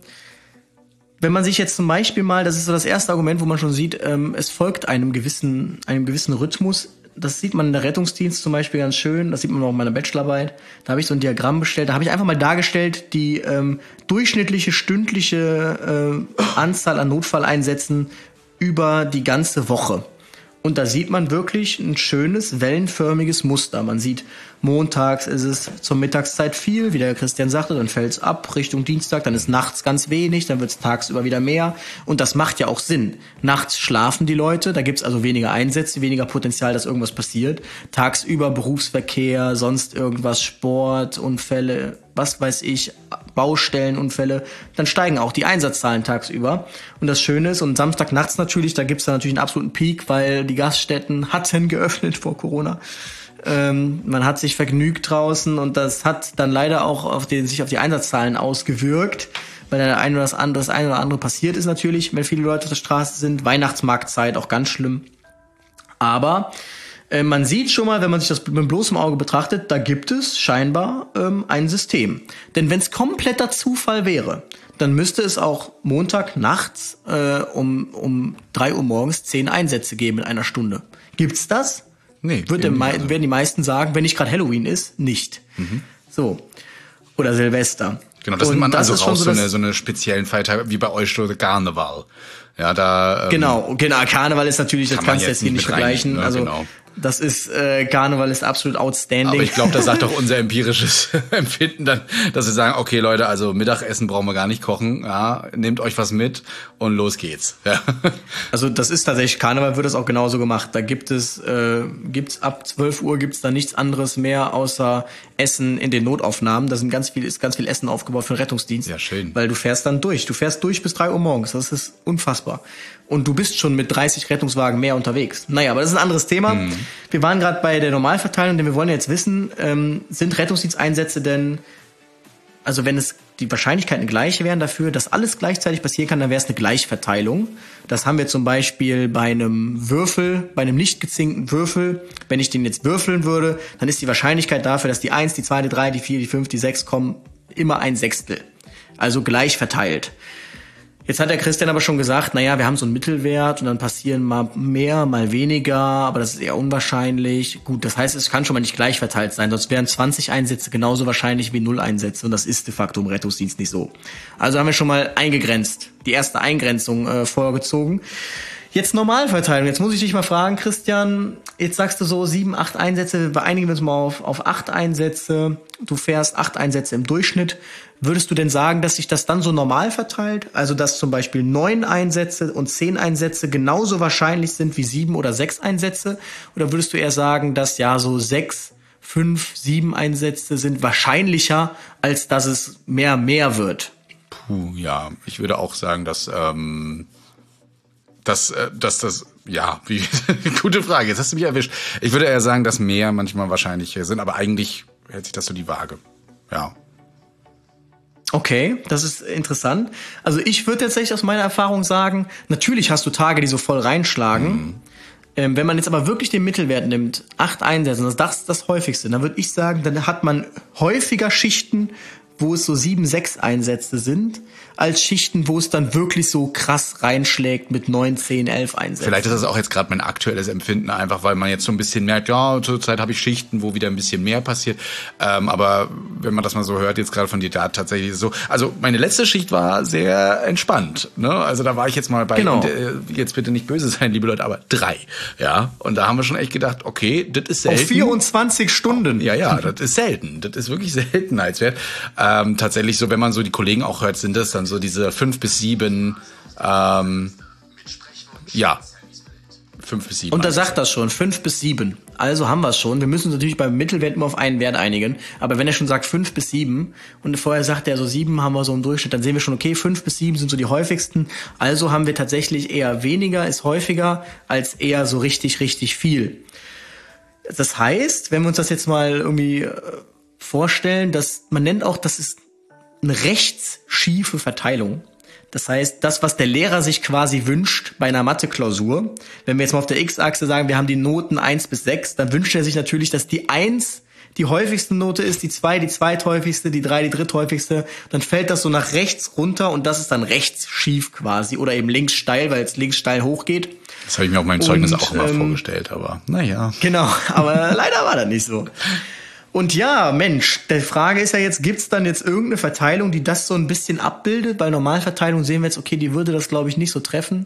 wenn man sich jetzt zum Beispiel mal, das ist so das erste Argument, wo man schon sieht, ähm, es folgt einem gewissen einem gewissen Rhythmus. Das sieht man in der Rettungsdienst zum Beispiel ganz schön. Das sieht man auch in meiner Bachelorarbeit. Da habe ich so ein Diagramm bestellt. Da habe ich einfach mal dargestellt, die ähm, durchschnittliche stündliche äh, Anzahl an Notfalleinsätzen über die ganze Woche. Und da sieht man wirklich ein schönes, wellenförmiges Muster. Man sieht, montags ist es zur Mittagszeit viel, wie der Christian sagte, dann fällt es ab Richtung Dienstag, dann ist nachts ganz wenig, dann wird es tagsüber wieder mehr. Und das macht ja auch Sinn. Nachts schlafen die Leute, da gibt's also weniger Einsätze, weniger Potenzial, dass irgendwas passiert. Tagsüber Berufsverkehr, sonst irgendwas, Sport, Unfälle, was weiß ich, Baustellenunfälle, dann steigen auch die Einsatzzahlen tagsüber. Und das Schöne ist, und Samstag nachts natürlich, da gibt's dann natürlich einen absoluten Peak, weil die Gaststätten hatten geöffnet vor Corona. Ähm, man hat sich vergnügt draußen und das hat dann leider auch auf den, sich auf die Einsatzzahlen ausgewirkt, weil der ein oder das andere, das eine oder andere passiert ist natürlich, wenn viele Leute auf der Straße sind. Weihnachtsmarktzeit, auch ganz schlimm. Aber äh, man sieht schon mal, wenn man sich das mit bloßem Auge betrachtet, da gibt es scheinbar ähm, ein System. Denn wenn es kompletter Zufall wäre, dann müsste es auch Montag nachts äh, um, um drei Uhr morgens zehn Einsätze geben in einer Stunde. Gibt's das? Nee. Wird der, also. Werden die meisten sagen, wenn nicht gerade Halloween ist, nicht. Mhm. So. Oder Silvester. Genau, das nimmt man also raus, so, so eine, so eine speziellen Feiertag, wie bei euch so Karneval. Ja, da. Ähm, genau, genau, Karneval ist natürlich, das kann kannst du jetzt hier nicht vergleichen. Ne? Also, genau. Das ist, äh, Karneval ist absolut outstanding. Aber ich glaube, das sagt auch unser empirisches Empfinden dann, dass wir sagen, okay Leute, also Mittagessen brauchen wir gar nicht kochen, ja, nehmt euch was mit und los geht's. Ja. Also das ist tatsächlich, Karneval wird das auch genauso gemacht. Da gibt es, äh, gibt's ab zwölf Uhr gibt's da nichts anderes mehr außer Essen in den Notaufnahmen. Da sind ganz viel, ist ganz viel Essen aufgebaut für den Rettungsdienst. Ja, schön. Weil du fährst dann durch. Du fährst durch bis drei Uhr morgens. Das ist unfassbar. Und du bist schon mit dreißig Rettungswagen mehr unterwegs. Naja, aber das ist ein anderes Thema. Mhm. Wir waren gerade bei der Normalverteilung, denn wir wollen jetzt wissen, ähm, sind Rettungsdiensteinsätze denn, also wenn es die Wahrscheinlichkeiten gleich wären dafür, dass alles gleichzeitig passieren kann, dann wäre es eine Gleichverteilung. Das haben wir zum Beispiel bei einem Würfel, bei einem nicht gezinkten Würfel. Wenn ich den jetzt würfeln würde, dann ist die Wahrscheinlichkeit dafür, dass die eins, die zwei, die drei, die vier, die fünf, die sechs kommen, immer ein Sechstel. Also gleich verteilt. Jetzt hat der Christian aber schon gesagt, naja, wir haben so einen Mittelwert und dann passieren mal mehr, mal weniger, aber das ist eher unwahrscheinlich. Gut, das heißt, es kann schon mal nicht gleich verteilt sein, sonst wären zwanzig Einsätze genauso wahrscheinlich wie null Einsätze und das ist de facto im Rettungsdienst nicht so. Also haben wir schon mal eingegrenzt, die erste Eingrenzung äh, vorgezogen. Jetzt Normalverteilung. Jetzt muss ich dich mal fragen, Christian, jetzt sagst du so sieben, acht Einsätze, wir einigen uns mal auf, auf acht Einsätze. Du fährst acht Einsätze im Durchschnitt. Würdest du denn sagen, dass sich das dann so normal verteilt? Also, dass zum Beispiel neun Einsätze und zehn Einsätze genauso wahrscheinlich sind wie sieben oder sechs Einsätze? Oder würdest du eher sagen, dass ja so sechs, fünf, sieben Einsätze sind wahrscheinlicher, als dass es mehr, mehr wird? Puh, ja, ich würde auch sagen, dass, ähm, dass, äh, dass das, ja, wie, gute Frage, jetzt hast du mich erwischt. Ich würde eher sagen, dass mehr manchmal wahrscheinlicher sind, aber eigentlich hält sich das so die Waage, ja. Okay, das ist interessant. Also ich würde tatsächlich aus meiner Erfahrung sagen, natürlich hast du Tage, die so voll reinschlagen. Mhm. Ähm, wenn man jetzt aber wirklich den Mittelwert nimmt, acht Einsätze, das ist das häufigste, dann würde ich sagen, dann hat man häufiger Schichten, wo es so sieben, sechs Einsätze sind, als Schichten, wo es dann wirklich so krass reinschlägt mit neun, zehn, elf Einsätzen. Vielleicht ist das auch jetzt gerade mein aktuelles Empfinden, einfach weil man jetzt so ein bisschen merkt, ja, zurzeit habe ich Schichten, wo wieder ein bisschen mehr passiert. Ähm, aber wenn man das mal so hört, jetzt gerade von dir, da tatsächlich so. Also meine letzte Schicht war sehr entspannt. Ne? Also da war ich jetzt mal bei, genau. äh, jetzt bitte nicht böse sein, liebe Leute, aber drei. Ja, und da haben wir schon echt gedacht, okay, das ist selten. Auf vierundzwanzig Stunden. Ja, ja, das ist selten. Das ist wirklich Seltenheitswert. Ähm, tatsächlich so, wenn man so die Kollegen auch hört, sind das dann so diese fünf bis sieben, ähm, ja, fünf bis sieben. Und da sagt das schon, fünf bis sieben. Also haben wir es schon. Wir müssen uns natürlich beim Mittelwert immer auf einen Wert einigen. Aber wenn er schon sagt fünf bis sieben und vorher sagt er so sieben haben wir so im Durchschnitt, dann sehen wir schon, okay, fünf bis sieben sind so die häufigsten. Also haben wir tatsächlich eher weniger, ist häufiger, als eher so richtig, richtig viel. Das heißt, wenn wir uns das jetzt mal irgendwie vorstellen, dass man nennt auch, das ist eine rechtsschiefe Verteilung. Das heißt, das, was der Lehrer sich quasi wünscht bei einer Mathe-Klausur, wenn wir jetzt mal auf der X-Achse sagen, wir haben die Noten eins bis sechs, dann wünscht er sich natürlich, dass die eins die häufigste Note ist, die zwei die zweithäufigste, die drei die dritthäufigste. Dann fällt das so nach rechts runter und das ist dann rechtsschief quasi oder eben links steil, weil es links steil hochgeht. Das habe ich mir auf meinem Zeugnis und, auch immer ähm, vorgestellt, aber naja. Genau, aber leider war das nicht so. Und ja, Mensch, die Frage ist ja jetzt, gibt's dann jetzt irgendeine Verteilung, die das so ein bisschen abbildet? Bei Normalverteilung sehen wir jetzt, okay, die würde das, glaube ich, nicht so treffen.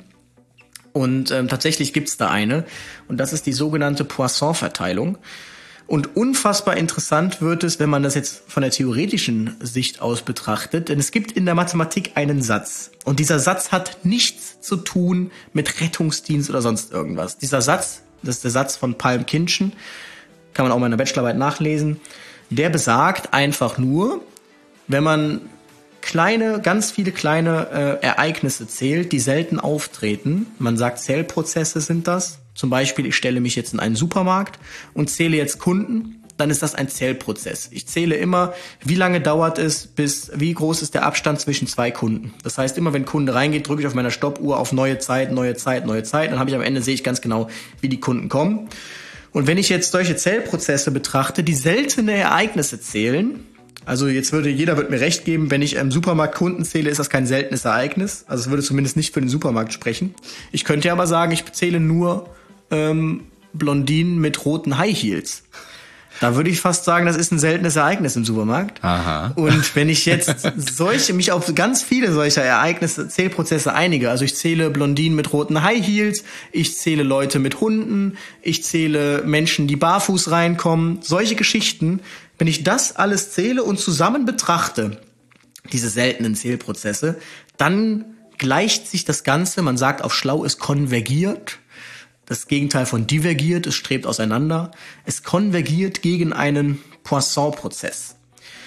Und ähm, tatsächlich gibt's da eine. Und das ist die sogenannte Poisson-Verteilung. Und unfassbar interessant wird es, wenn man das jetzt von der theoretischen Sicht aus betrachtet. Denn es gibt in der Mathematik einen Satz. Und dieser Satz hat nichts zu tun mit Rettungsdienst oder sonst irgendwas. Dieser Satz, das ist der Satz von Palm-Kinchen, kann man auch mal in der Bachelorarbeit nachlesen, der besagt einfach nur, wenn man kleine, ganz viele kleine äh, Ereignisse zählt, die selten auftreten, man sagt Zählprozesse sind das, zum Beispiel ich stelle mich jetzt in einen Supermarkt und zähle jetzt Kunden, dann ist das ein Zählprozess. Ich zähle immer, wie lange dauert es, bis wie groß ist der Abstand zwischen zwei Kunden. Das heißt, immer wenn ein Kunde reingeht, drücke ich auf meiner Stoppuhr auf neue Zeit, neue Zeit, neue Zeit, dann habe ich am Ende, sehe ich ganz genau, wie die Kunden kommen. Und wenn ich jetzt solche Zählprozesse betrachte, die seltene Ereignisse zählen, also jetzt würde jeder wird mir recht geben, wenn ich im Supermarkt Kunden zähle, ist das kein seltenes Ereignis. Also es würde zumindest nicht für den Supermarkt sprechen. Ich könnte aber sagen, ich zähle nur ähm, Blondinen mit roten High Heels. Da würde ich fast sagen, das ist ein seltenes Ereignis im Supermarkt. Aha. Und wenn ich jetzt solche, mich auf ganz viele solcher Ereignisse, Zählprozesse einige, also ich zähle Blondinen mit roten High Heels, ich zähle Leute mit Hunden, ich zähle Menschen, die barfuß reinkommen, solche Geschichten, wenn ich das alles zähle und zusammen betrachte, diese seltenen Zählprozesse, dann gleicht sich das Ganze, man sagt auf schlau, es konvergiert. Das Gegenteil von divergiert, es strebt auseinander. Es konvergiert gegen einen Poisson-Prozess.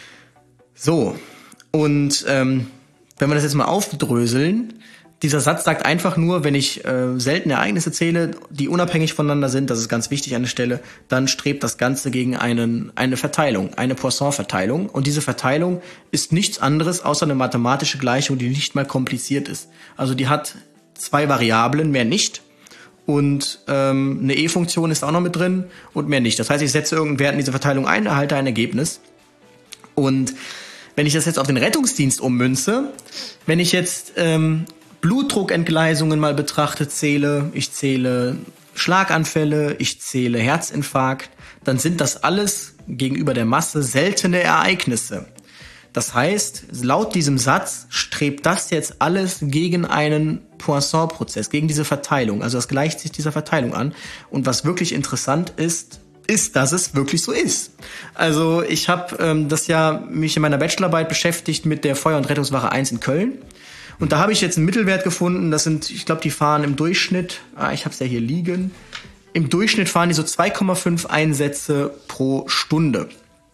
So, und ähm, wenn wir das jetzt mal aufdröseln, dieser Satz sagt einfach nur, wenn ich äh, seltene Ereignisse zähle, die unabhängig voneinander sind, das ist ganz wichtig an der Stelle, dann strebt das Ganze gegen einen, eine Verteilung, eine Poisson-Verteilung. Und diese Verteilung ist nichts anderes außer eine mathematische Gleichung, die nicht mal kompliziert ist. Also die hat zwei Variablen, mehr nicht. Und ähm, eine E-Funktion ist auch noch mit drin und mehr nicht. Das heißt, ich setze irgendeinen Wert in diese Verteilung ein, erhalte ein Ergebnis. Und wenn ich das jetzt auf den Rettungsdienst ummünze, wenn ich jetzt ähm, Blutdruckentgleisungen mal betrachte, zähle, ich zähle Schlaganfälle, ich zähle Herzinfarkt, dann sind das alles gegenüber der Masse seltene Ereignisse. Das heißt, laut diesem Satz strebt das jetzt alles gegen einen Poisson-Prozess, gegen diese Verteilung. Also das gleicht sich dieser Verteilung an. Und was wirklich interessant ist, ist, dass es wirklich so ist. Also ich habe ähm, das ja mich in meiner Bachelorarbeit beschäftigt mit der Feuer- und Rettungswache eins in Köln. Und da habe ich jetzt einen Mittelwert gefunden. Das sind, ich glaube, die fahren im Durchschnitt, ah, ich habe es ja hier liegen, im Durchschnitt fahren die so zwei Komma fünf Einsätze pro Stunde.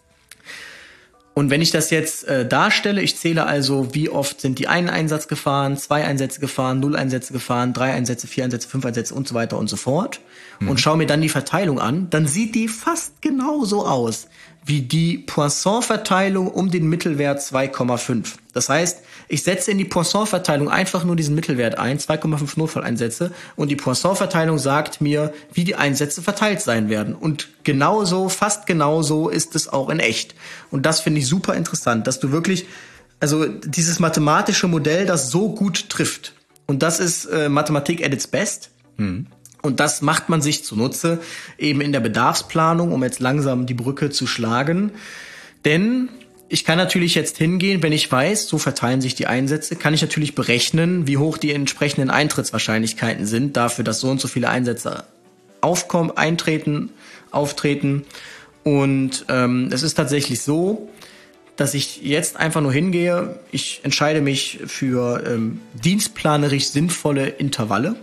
Und wenn ich das jetzt äh, darstelle, ich zähle also, wie oft sind die einen Einsatz gefahren, zwei Einsätze gefahren, null Einsätze gefahren, drei Einsätze, vier Einsätze, fünf Einsätze und so weiter und so fort. Mhm. Und schaue mir dann die Verteilung an, dann sieht die fast genauso aus wie die Poisson-Verteilung um den Mittelwert zwei Komma fünf. Das heißt, ich setze in die Poisson-Verteilung einfach nur diesen Mittelwert ein, zwei Komma fünf Notfalleinsätze, und die Poisson-Verteilung sagt mir, wie die Einsätze verteilt sein werden. Und genauso, fast genauso ist es auch in echt. Und das finde ich super interessant, dass du wirklich, also dieses mathematische Modell, das so gut trifft. Und das ist äh, Mathematik at its best. Mhm. Und das macht man sich zunutze eben in der Bedarfsplanung, um jetzt langsam die Brücke zu schlagen. Denn ich kann natürlich jetzt hingehen, wenn ich weiß, so verteilen sich die Einsätze, kann ich natürlich berechnen, wie hoch die entsprechenden Eintrittswahrscheinlichkeiten sind, dafür, dass so und so viele Einsätze aufkommen, eintreten, auftreten. Und ähm, es ist tatsächlich so, dass ich jetzt einfach nur hingehe, ich entscheide mich für ähm, dienstplanerisch sinnvolle Intervalle.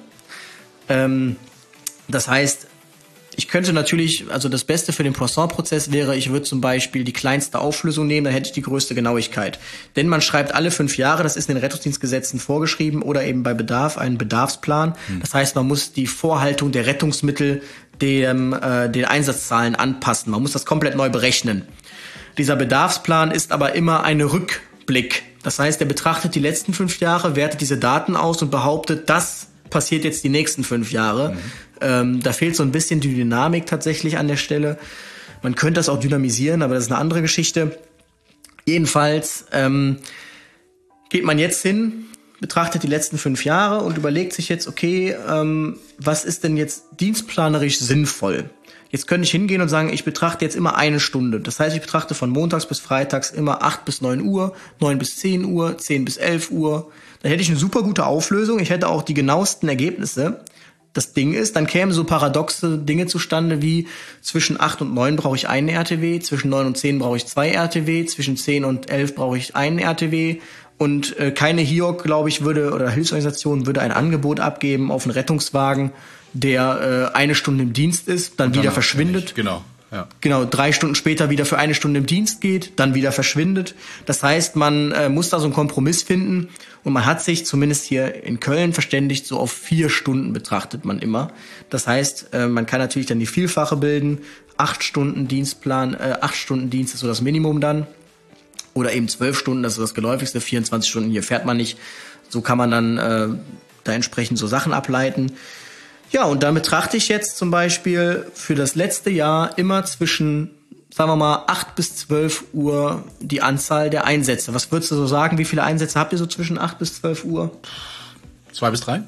Ähm, das heißt, ich könnte natürlich, also das Beste für den Poisson-Prozess wäre, ich würde zum Beispiel die kleinste Auflösung nehmen, dann hätte ich die größte Genauigkeit. Denn man schreibt alle fünf Jahre, das ist in den Rettungsdienstgesetzen vorgeschrieben, oder eben bei Bedarf einen Bedarfsplan. Hm. Das heißt, man muss die Vorhaltung der Rettungsmittel dem, äh, den Einsatzzahlen anpassen. Man muss das komplett neu berechnen. Dieser Bedarfsplan ist aber immer ein Rückblick. Das heißt, er betrachtet die letzten fünf Jahre, wertet diese Daten aus und behauptet, das passiert jetzt die nächsten fünf Jahre. Mhm. Ähm, da fehlt so ein bisschen die Dynamik tatsächlich an der Stelle. Man könnte das auch dynamisieren, aber das ist eine andere Geschichte. Jedenfalls ähm, geht man jetzt hin, betrachtet die letzten fünf Jahre und überlegt sich jetzt, okay, ähm, was ist denn jetzt dienstplanerisch sinnvoll? Jetzt könnte ich hingehen und sagen, ich betrachte jetzt immer eine Stunde. Das heißt, ich betrachte von montags bis freitags immer acht bis neun Uhr, neun bis zehn Uhr, zehn bis elf Uhr. Dann hätte ich eine super gute Auflösung. Ich hätte auch die genauesten Ergebnisse. Das Ding ist, dann kämen so paradoxe Dinge zustande wie zwischen acht und neun brauche ich einen R T W, zwischen neun und zehn brauche ich zwei R T W, zwischen zehn und elf brauche ich einen R T W. Und äh, keine H I O G, glaube ich, würde, oder Hilfsorganisation würde ein Angebot abgeben auf einen Rettungswagen, der äh, eine Stunde im Dienst ist, dann wieder verschwindet. Genau. Ja. Genau, drei Stunden später wieder für eine Stunde im Dienst geht, dann wieder verschwindet. Das heißt, man äh, muss da so einen Kompromiss finden, und man hat sich zumindest hier in Köln verständigt, so auf vier Stunden betrachtet man immer. Das heißt, äh, man kann natürlich dann die Vielfache bilden, acht Stunden Dienstplan, äh, acht Stunden Dienst ist so das Minimum dann. Oder eben zwölf Stunden, das ist das geläufigste, vierundzwanzig Stunden, hier fährt man nicht. So kann man dann äh, da entsprechend so Sachen ableiten. Ja, und dann betrachte ich jetzt zum Beispiel für das letzte Jahr immer zwischen, sagen wir mal, acht bis zwölf Uhr die Anzahl der Einsätze. Was würdest du so sagen? Wie viele Einsätze habt ihr so zwischen acht bis zwölf Uhr? Zwei bis drei.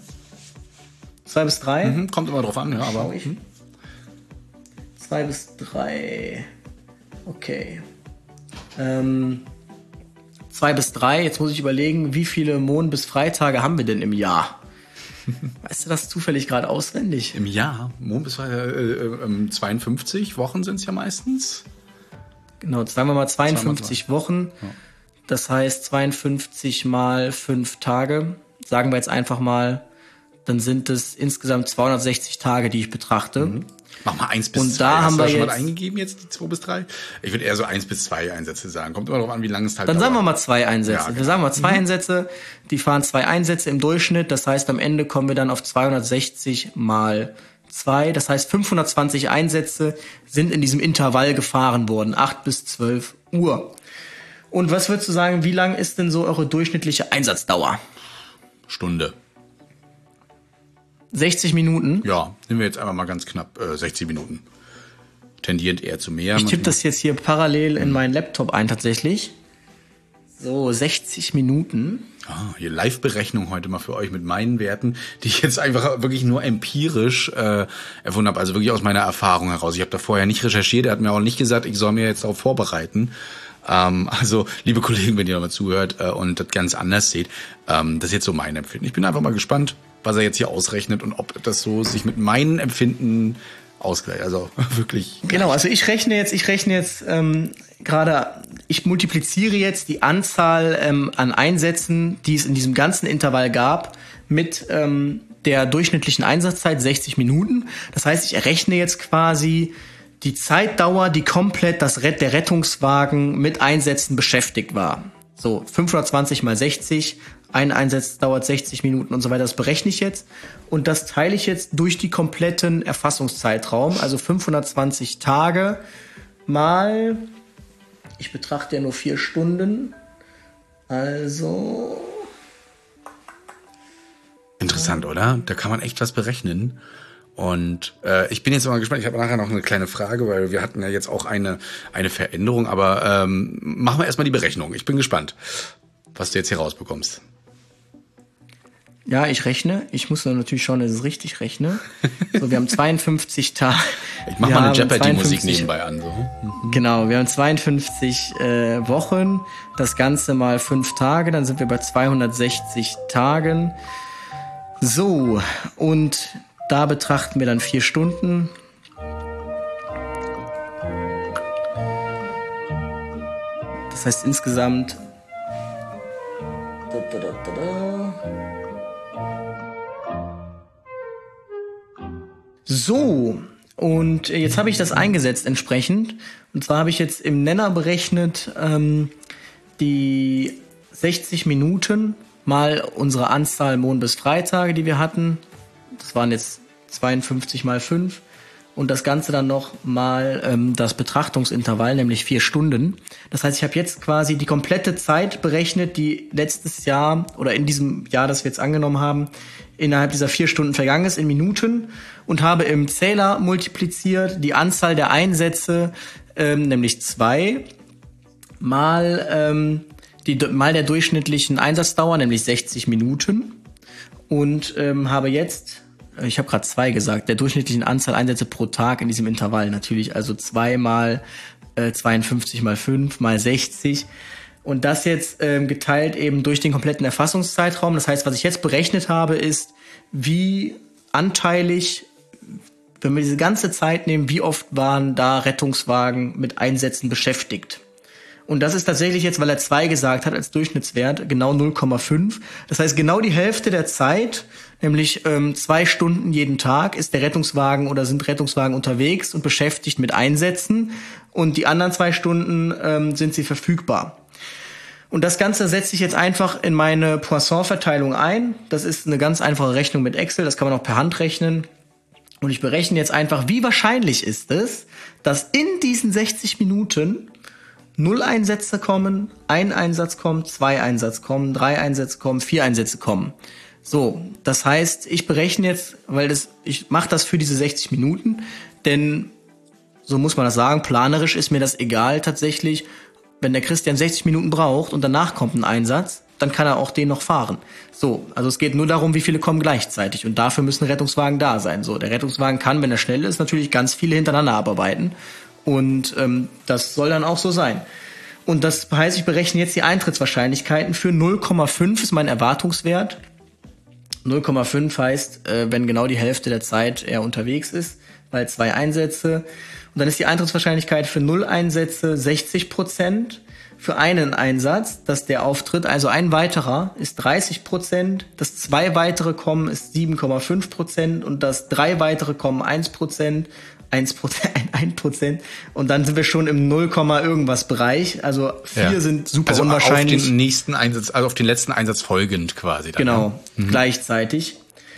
Zwei bis drei? Mhm, kommt immer drauf an, ja, aber. Mhm. Zwei bis drei. Okay. Ähm, zwei bis drei, jetzt muss ich überlegen, wie viele Mon- bis Freitage haben wir denn im Jahr? Weißt du das zufällig gerade auswendig? Im Jahr? Mon- bis Freitag, äh, äh, zweiundfünfzig Wochen sind es ja meistens. Genau, sagen wir mal zweiundfünfzig Wochen. Ja. Das heißt zweiundfünfzig mal fünf Tage. Sagen wir jetzt einfach mal, dann sind es insgesamt zweihundertsechzig Tage, die ich betrachte. Mhm. Mach mal eins bis und zwei. Da Hast haben du wir schon jetzt mal eingegeben jetzt, die zwei bis drei? Ich würde eher so eins bis zwei Einsätze sagen. Kommt immer darauf an, wie lange es halt Dann dauert. sagen wir mal zwei Einsätze. Ja, genau. Wir sagen mal zwei mhm. Einsätze. Die fahren zwei Einsätze im Durchschnitt. Das heißt, am Ende kommen wir dann auf zweihundertsechzig mal zwei. Das heißt, fünfhundertzwanzig Einsätze sind in diesem Intervall gefahren worden. acht bis zwölf Uhr. Und was würdest du sagen, wie lang ist denn so eure durchschnittliche Einsatzdauer? Stunde. sechzig Minuten? Ja, nehmen wir jetzt einfach mal ganz knapp äh, sechzig Minuten. Tendierend eher zu mehr. Ich tippe das jetzt hier parallel in meinen Laptop ein tatsächlich. So, sechzig Minuten. Ah, hier Live-Berechnung heute mal für euch mit meinen Werten, die ich jetzt einfach wirklich nur empirisch äh, erfunden habe, also wirklich aus meiner Erfahrung heraus. Ich habe da vorher nicht recherchiert, er hat mir auch nicht gesagt, ich soll mir jetzt darauf vorbereiten. Ähm, also, liebe Kollegen, wenn ihr nochmal zuhört äh, und das ganz anders seht, ähm, das ist jetzt so mein Empfinden. Ich bin einfach mal gespannt, was er jetzt hier ausrechnet und ob das so sich mit meinen Empfinden ausgleicht. Also wirklich. Genau, also ich rechne jetzt, ich rechne jetzt ähm, gerade, ich multipliziere jetzt die Anzahl ähm, an Einsätzen, die es in diesem ganzen Intervall gab, mit ähm, der durchschnittlichen Einsatzzeit sechzig Minuten. Das heißt, ich errechne jetzt quasi die Zeitdauer, die komplett das Rett, der Rettungswagen mit Einsätzen beschäftigt war. So, fünfhundertzwanzig mal sechzig, ein Einsatz dauert sechzig Minuten und so weiter, das berechne ich jetzt. Und das teile ich jetzt durch die kompletten Erfassungszeitraum, also fünfhundertzwanzig Tage mal, ich betrachte ja nur vier Stunden, also... Interessant, oder? Da kann man echt was berechnen. Und äh, ich bin jetzt mal gespannt. Ich habe nachher noch eine kleine Frage, weil wir hatten ja jetzt auch eine eine Veränderung. Aber ähm, machen wir erstmal die Berechnung. Ich bin gespannt, was du jetzt hier rausbekommst. Ja, ich rechne. Ich muss dann natürlich schauen, dass ich es richtig rechne. So, wir haben zweiundfünfzig Tage. Ich mach mal eine Jeopardy-Musik nebenbei an. So. Mhm. Genau, wir haben zweiundfünfzig äh, Wochen. Das Ganze mal fünf Tage. Dann sind wir bei zweihundertsechzig Tagen. So, und da betrachten wir dann vier Stunden. Das heißt insgesamt... Da, da, da, da, da. So, und jetzt habe ich das eingesetzt entsprechend. Und zwar habe ich jetzt im Nenner berechnet ähm, die sechzig Minuten mal unsere Anzahl Mond- bis Freitage, die wir hatten. Das waren jetzt zweiundfünfzig mal fünf. Und das Ganze dann noch mal ähm, das Betrachtungsintervall, nämlich vier Stunden. Das heißt, ich habe jetzt quasi die komplette Zeit berechnet, die letztes Jahr oder in diesem Jahr, das wir jetzt angenommen haben, innerhalb dieser vier Stunden vergangen ist, in Minuten. Und habe im Zähler multipliziert die Anzahl der Einsätze, ähm, nämlich zwei, mal, ähm, die, mal der durchschnittlichen Einsatzdauer, nämlich sechzig Minuten. Und ähm, habe jetzt... Ich habe gerade zwei gesagt, der durchschnittlichen Anzahl Einsätze pro Tag in diesem Intervall natürlich, also zwei mal äh, zweiundfünfzig mal fünf mal sechzig und das jetzt ähm, geteilt eben durch den kompletten Erfassungszeitraum. Das heißt, was ich jetzt berechnet habe, ist, wie anteilig, wenn wir diese ganze Zeit nehmen, wie oft waren da Rettungswagen mit Einsätzen beschäftigt. Und das ist tatsächlich jetzt, weil er zwei gesagt hat als Durchschnittswert, genau null Komma fünf. Das heißt, genau die Hälfte der Zeit, nämlich ähm, zwei Stunden jeden Tag, ist der Rettungswagen oder sind Rettungswagen unterwegs und beschäftigt mit Einsätzen. Und die anderen zwei Stunden ähm, sind sie verfügbar. Und das Ganze setze ich jetzt einfach in meine Poisson-Verteilung ein. Das ist eine ganz einfache Rechnung mit Excel, das kann man auch per Hand rechnen. Und ich berechne jetzt einfach, wie wahrscheinlich ist es, dass in diesen sechzig Minuten null Einsätze kommen, ein Einsatz kommt, zwei Einsätze kommen, drei Einsätze kommen, vier Einsätze kommen. So, das heißt, ich berechne jetzt, weil das, ich mache das für diese sechzig Minuten, denn so muss man das sagen, planerisch ist mir das egal tatsächlich, wenn der Christian sechzig Minuten braucht und danach kommt ein Einsatz, dann kann er auch den noch fahren. So, also es geht nur darum, wie viele kommen gleichzeitig und dafür müssen Rettungswagen da sein. So, der Rettungswagen kann, wenn er schnell ist, natürlich ganz viele hintereinander abarbeiten. Und ähm, das soll dann auch so sein. Und das heißt, ich berechne jetzt die Eintrittswahrscheinlichkeiten für null Komma fünf ist mein Erwartungswert. null Komma fünf heißt, äh, wenn genau die Hälfte der Zeit er unterwegs ist, bei zwei Einsätze. Und dann ist die Eintrittswahrscheinlichkeit für null Einsätze sechzig Prozent. Für einen Einsatz, dass der auftritt, also ein weiterer, ist dreißig Prozent. Dass zwei weitere kommen, ist sieben Komma fünf Prozent. Und dass drei weitere kommen, eins Prozent. eins Prozent, ein Prozent und dann sind wir schon im null, irgendwas Bereich. Also vier ja. sind super also unwahrscheinlich. Auf den nächsten Einsatz, also auf den letzten Einsatz folgend quasi. Dann, genau, ja. mhm. gleichzeitig.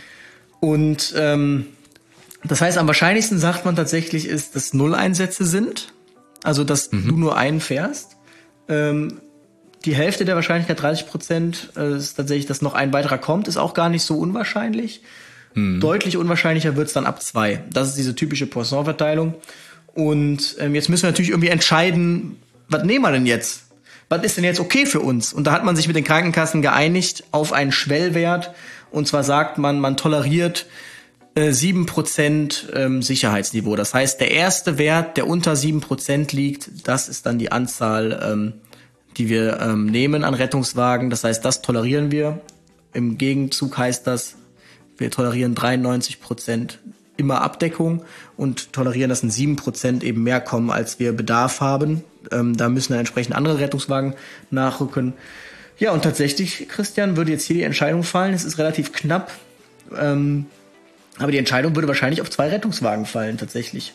Und ähm, das heißt, am wahrscheinlichsten sagt man tatsächlich ist, dass null Einsätze sind. Also, dass mhm. du nur einen fährst. Ähm, die Hälfte der Wahrscheinlichkeit, dreißig Prozent, äh, ist tatsächlich, dass noch ein weiterer kommt, ist auch gar nicht so unwahrscheinlich. Hm. Deutlich unwahrscheinlicher wird's dann ab zwei. Das ist diese typische Poisson-Verteilung. Und ähm, jetzt müssen wir natürlich irgendwie entscheiden, was nehmen wir denn jetzt? Was ist denn jetzt okay für uns? Und da hat man sich mit den Krankenkassen geeinigt auf einen Schwellwert. Und zwar sagt man, man toleriert äh, sieben Prozent ähm, Sicherheitsniveau. Das heißt, der erste Wert, der unter sieben Prozent liegt, das ist dann die Anzahl, ähm, die wir ähm, nehmen an Rettungswagen. Das heißt, das tolerieren wir. Im Gegenzug heißt das, wir tolerieren dreiundneunzig Prozent immer Abdeckung und tolerieren, dass in sieben Prozent eben mehr kommen, als wir Bedarf haben. Ähm, da müssen dann entsprechend andere Rettungswagen nachrücken. Ja, und tatsächlich, Christian, würde jetzt hier die Entscheidung fallen. Es ist relativ knapp. Ähm, aber die Entscheidung würde wahrscheinlich auf zwei Rettungswagen fallen, tatsächlich.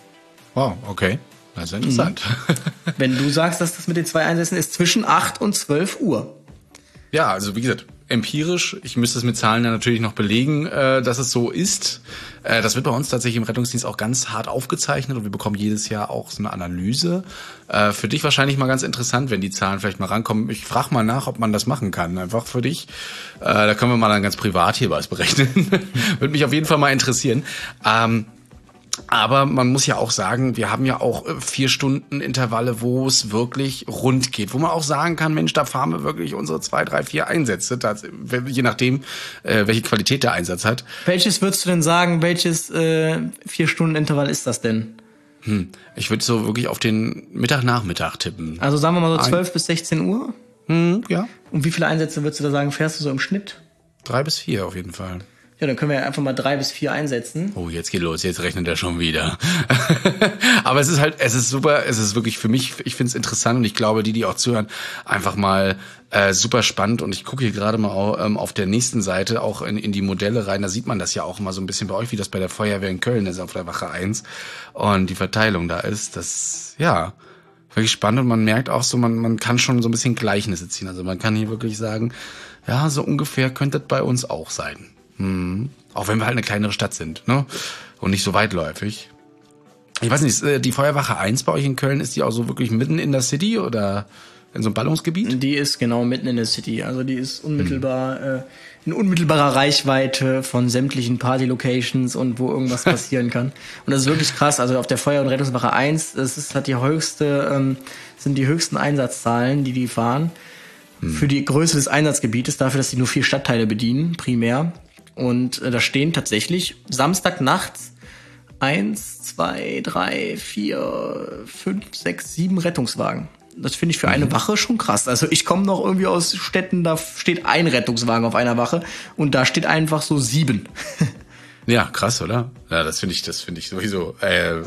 Wow, okay. Das ist interessant. Mhm. Wenn du sagst, dass das mit den zwei Einsätzen ist, zwischen acht und zwölf Uhr. Ja, also wie gesagt, empirisch, ich müsste es mit Zahlen dann natürlich noch belegen, äh, dass es so ist. Äh, das wird bei uns tatsächlich im Rettungsdienst auch ganz hart aufgezeichnet und wir bekommen jedes Jahr auch so eine Analyse. Äh, für dich wahrscheinlich mal ganz interessant, wenn die Zahlen vielleicht mal rankommen. Ich frage mal nach, ob man das machen kann, einfach für dich. Äh, da können wir mal dann ganz privat hier was berechnen. Würde mich auf jeden Fall mal interessieren. Ähm, Aber man muss ja auch sagen, wir haben ja auch vier Stunden Intervalle, wo es wirklich rund geht, wo man auch sagen kann, Mensch, da fahren wir wirklich unsere zwei, drei, vier Einsätze, das, je nachdem, äh, welche Qualität der Einsatz hat. Welches würdest du denn sagen, welches äh, vier Stunden Intervall ist das denn? Hm, ich würde so wirklich auf den Mittag-Nachmittag tippen. Also sagen wir mal so zwölf bis sechzehn Uhr? Hm, ja. Und wie viele Einsätze würdest du da sagen, fährst du so im Schnitt? Drei bis vier auf jeden Fall. Ja, dann können wir ja einfach mal drei bis vier einsetzen. Oh, jetzt geht los, jetzt rechnet er schon wieder. Aber es ist halt, es ist super, es ist wirklich für mich, ich finde es interessant und ich glaube, die, die auch zuhören, einfach mal äh, super spannend. Und ich gucke hier gerade mal auch, ähm, auf der nächsten Seite auch in, in die Modelle rein, da sieht man das ja auch mal so ein bisschen bei euch, wie das bei der Feuerwehr in Köln ist, auf der Wache eins und die Verteilung da ist. Das, ja, wirklich spannend und man merkt auch so, man, man kann schon so ein bisschen Gleichnisse ziehen. Also man kann hier wirklich sagen, ja, so ungefähr könnte das bei uns auch sein. Hm. Auch wenn wir halt eine kleinere Stadt sind, ne? Und nicht so weitläufig. Ich weiß nicht, die Feuerwache eins bei euch in Köln, ist die auch so wirklich mitten in der City oder in so einem Ballungsgebiet? Die ist genau mitten in der City. Also die ist unmittelbar, hm. äh, in unmittelbarer Reichweite von sämtlichen Party-Locations und wo irgendwas passieren kann. Und das ist wirklich krass. Also auf der Feuer- und Rettungswache eins, das ist, hat die höchste, ähm, sind die höchsten Einsatzzahlen, die die fahren. Hm. Für die Größe des Einsatzgebietes, dafür, dass sie nur vier Stadtteile bedienen, primär. Und äh, da stehen tatsächlich Samstagnachts eins, zwei, drei, vier, fünf, sechs, sieben Rettungswagen. Das finde ich für eine mhm. Wache schon krass. Also ich komme noch irgendwie aus Städten, da steht ein Rettungswagen auf einer Wache und da steht einfach so sieben. Ja, krass, oder? Ja, das finde ich, das finde ich sowieso äh,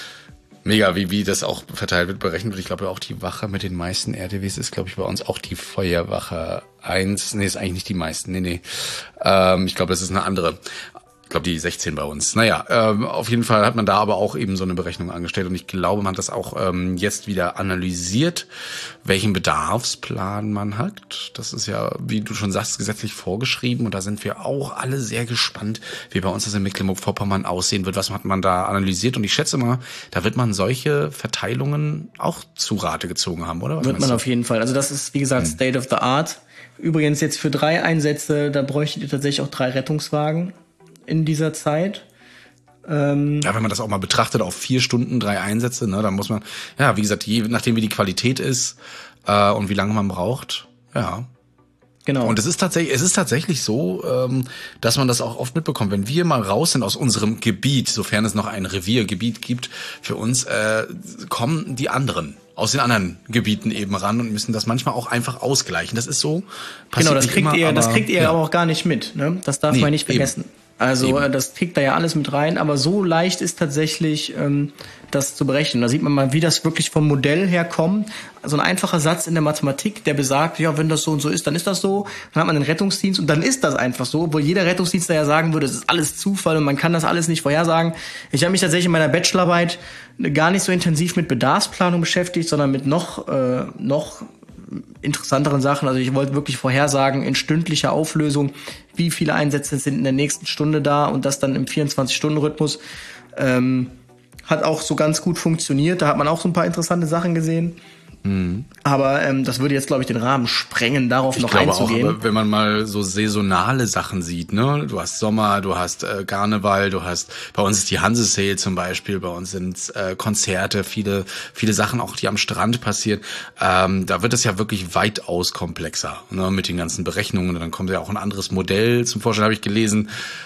mega, wie wie das auch verteilt wird, berechnet wird. Ich glaube auch die Wache mit den meisten R D Ws ist, glaube ich, bei uns auch die Feuerwache eins. Nee, ist eigentlich nicht die meisten. Nee, nee. Ähm, ich glaube, das ist eine andere. Ich glaube, die sechzehn bei uns. Naja, ähm, auf jeden Fall hat man da aber auch eben so eine Berechnung angestellt und ich glaube, man hat das auch ähm, jetzt wieder analysiert, welchen Bedarfsplan man hat. Das ist ja, wie du schon sagst, gesetzlich vorgeschrieben und da sind wir auch alle sehr gespannt, wie bei uns das in Mecklenburg-Vorpommern aussehen wird. Was hat man da analysiert? Und ich schätze mal, da wird man solche Verteilungen auch zu Rate gezogen haben, oder? Was wird man du? Auf jeden Fall. Also das ist, wie gesagt, hm. State of the Art. Übrigens jetzt für drei Einsätze, da bräuchtet ihr tatsächlich auch drei Rettungswagen in dieser Zeit. Ähm ja, wenn man das auch mal betrachtet, auf vier Stunden, drei Einsätze, ne, dann muss man, ja, wie gesagt, je nachdem wie die Qualität ist äh, und wie lange man braucht, ja. Genau. Und es ist tatsächlich, es ist tatsächlich so, ähm, dass man das auch oft mitbekommt. Wenn wir mal raus sind aus unserem Gebiet, sofern es noch ein Reviergebiet gibt, für uns äh, kommen die anderen aus den anderen Gebieten eben ran und müssen das manchmal auch einfach ausgleichen. Das ist so. Genau, das kriegt immer, ihr, aber, das kriegt ihr ja. aber auch gar nicht mit. Ne? Das darf nee, man nicht vergessen. Eben. Also Eben. das kriegt da ja alles mit rein, aber so leicht ist tatsächlich ähm, das zu berechnen. Da sieht man mal, wie das wirklich vom Modell her kommt. So ein einfacher Satz in der Mathematik, der besagt, ja, wenn das so und so ist, dann ist das so. Dann hat man den Rettungsdienst und dann ist das einfach so, obwohl jeder Rettungsdienst da ja sagen würde, es ist alles Zufall und man kann das alles nicht vorhersagen. Ich habe mich tatsächlich in meiner Bachelorarbeit gar nicht so intensiv mit Bedarfsplanung beschäftigt, sondern mit noch äh, noch interessanteren Sachen. Also ich wollte wirklich vorhersagen in stündlicher Auflösung, wie viele Einsätze sind in der nächsten Stunde da und das dann im vierundzwanzig-Stunden-Rhythmus. Ähm, hat auch so ganz gut funktioniert. Da hat man auch so ein paar interessante Sachen gesehen. Mhm. Aber ähm, das würde jetzt, glaube ich, den Rahmen sprengen, darauf ich noch glaube einzugehen. Auch, aber wenn man mal so saisonale Sachen sieht, ne, du hast Sommer, du hast äh, Karneval, du hast, bei uns ist die Hanse-Sale zum Beispiel, bei uns sind äh, Konzerte, viele viele Sachen auch, die am Strand passieren. Ähm, da wird es ja wirklich weitaus komplexer, ne, mit den ganzen Berechnungen. Und dann kommt ja auch ein anderes Modell zum Vorschein, habe ich gelesen,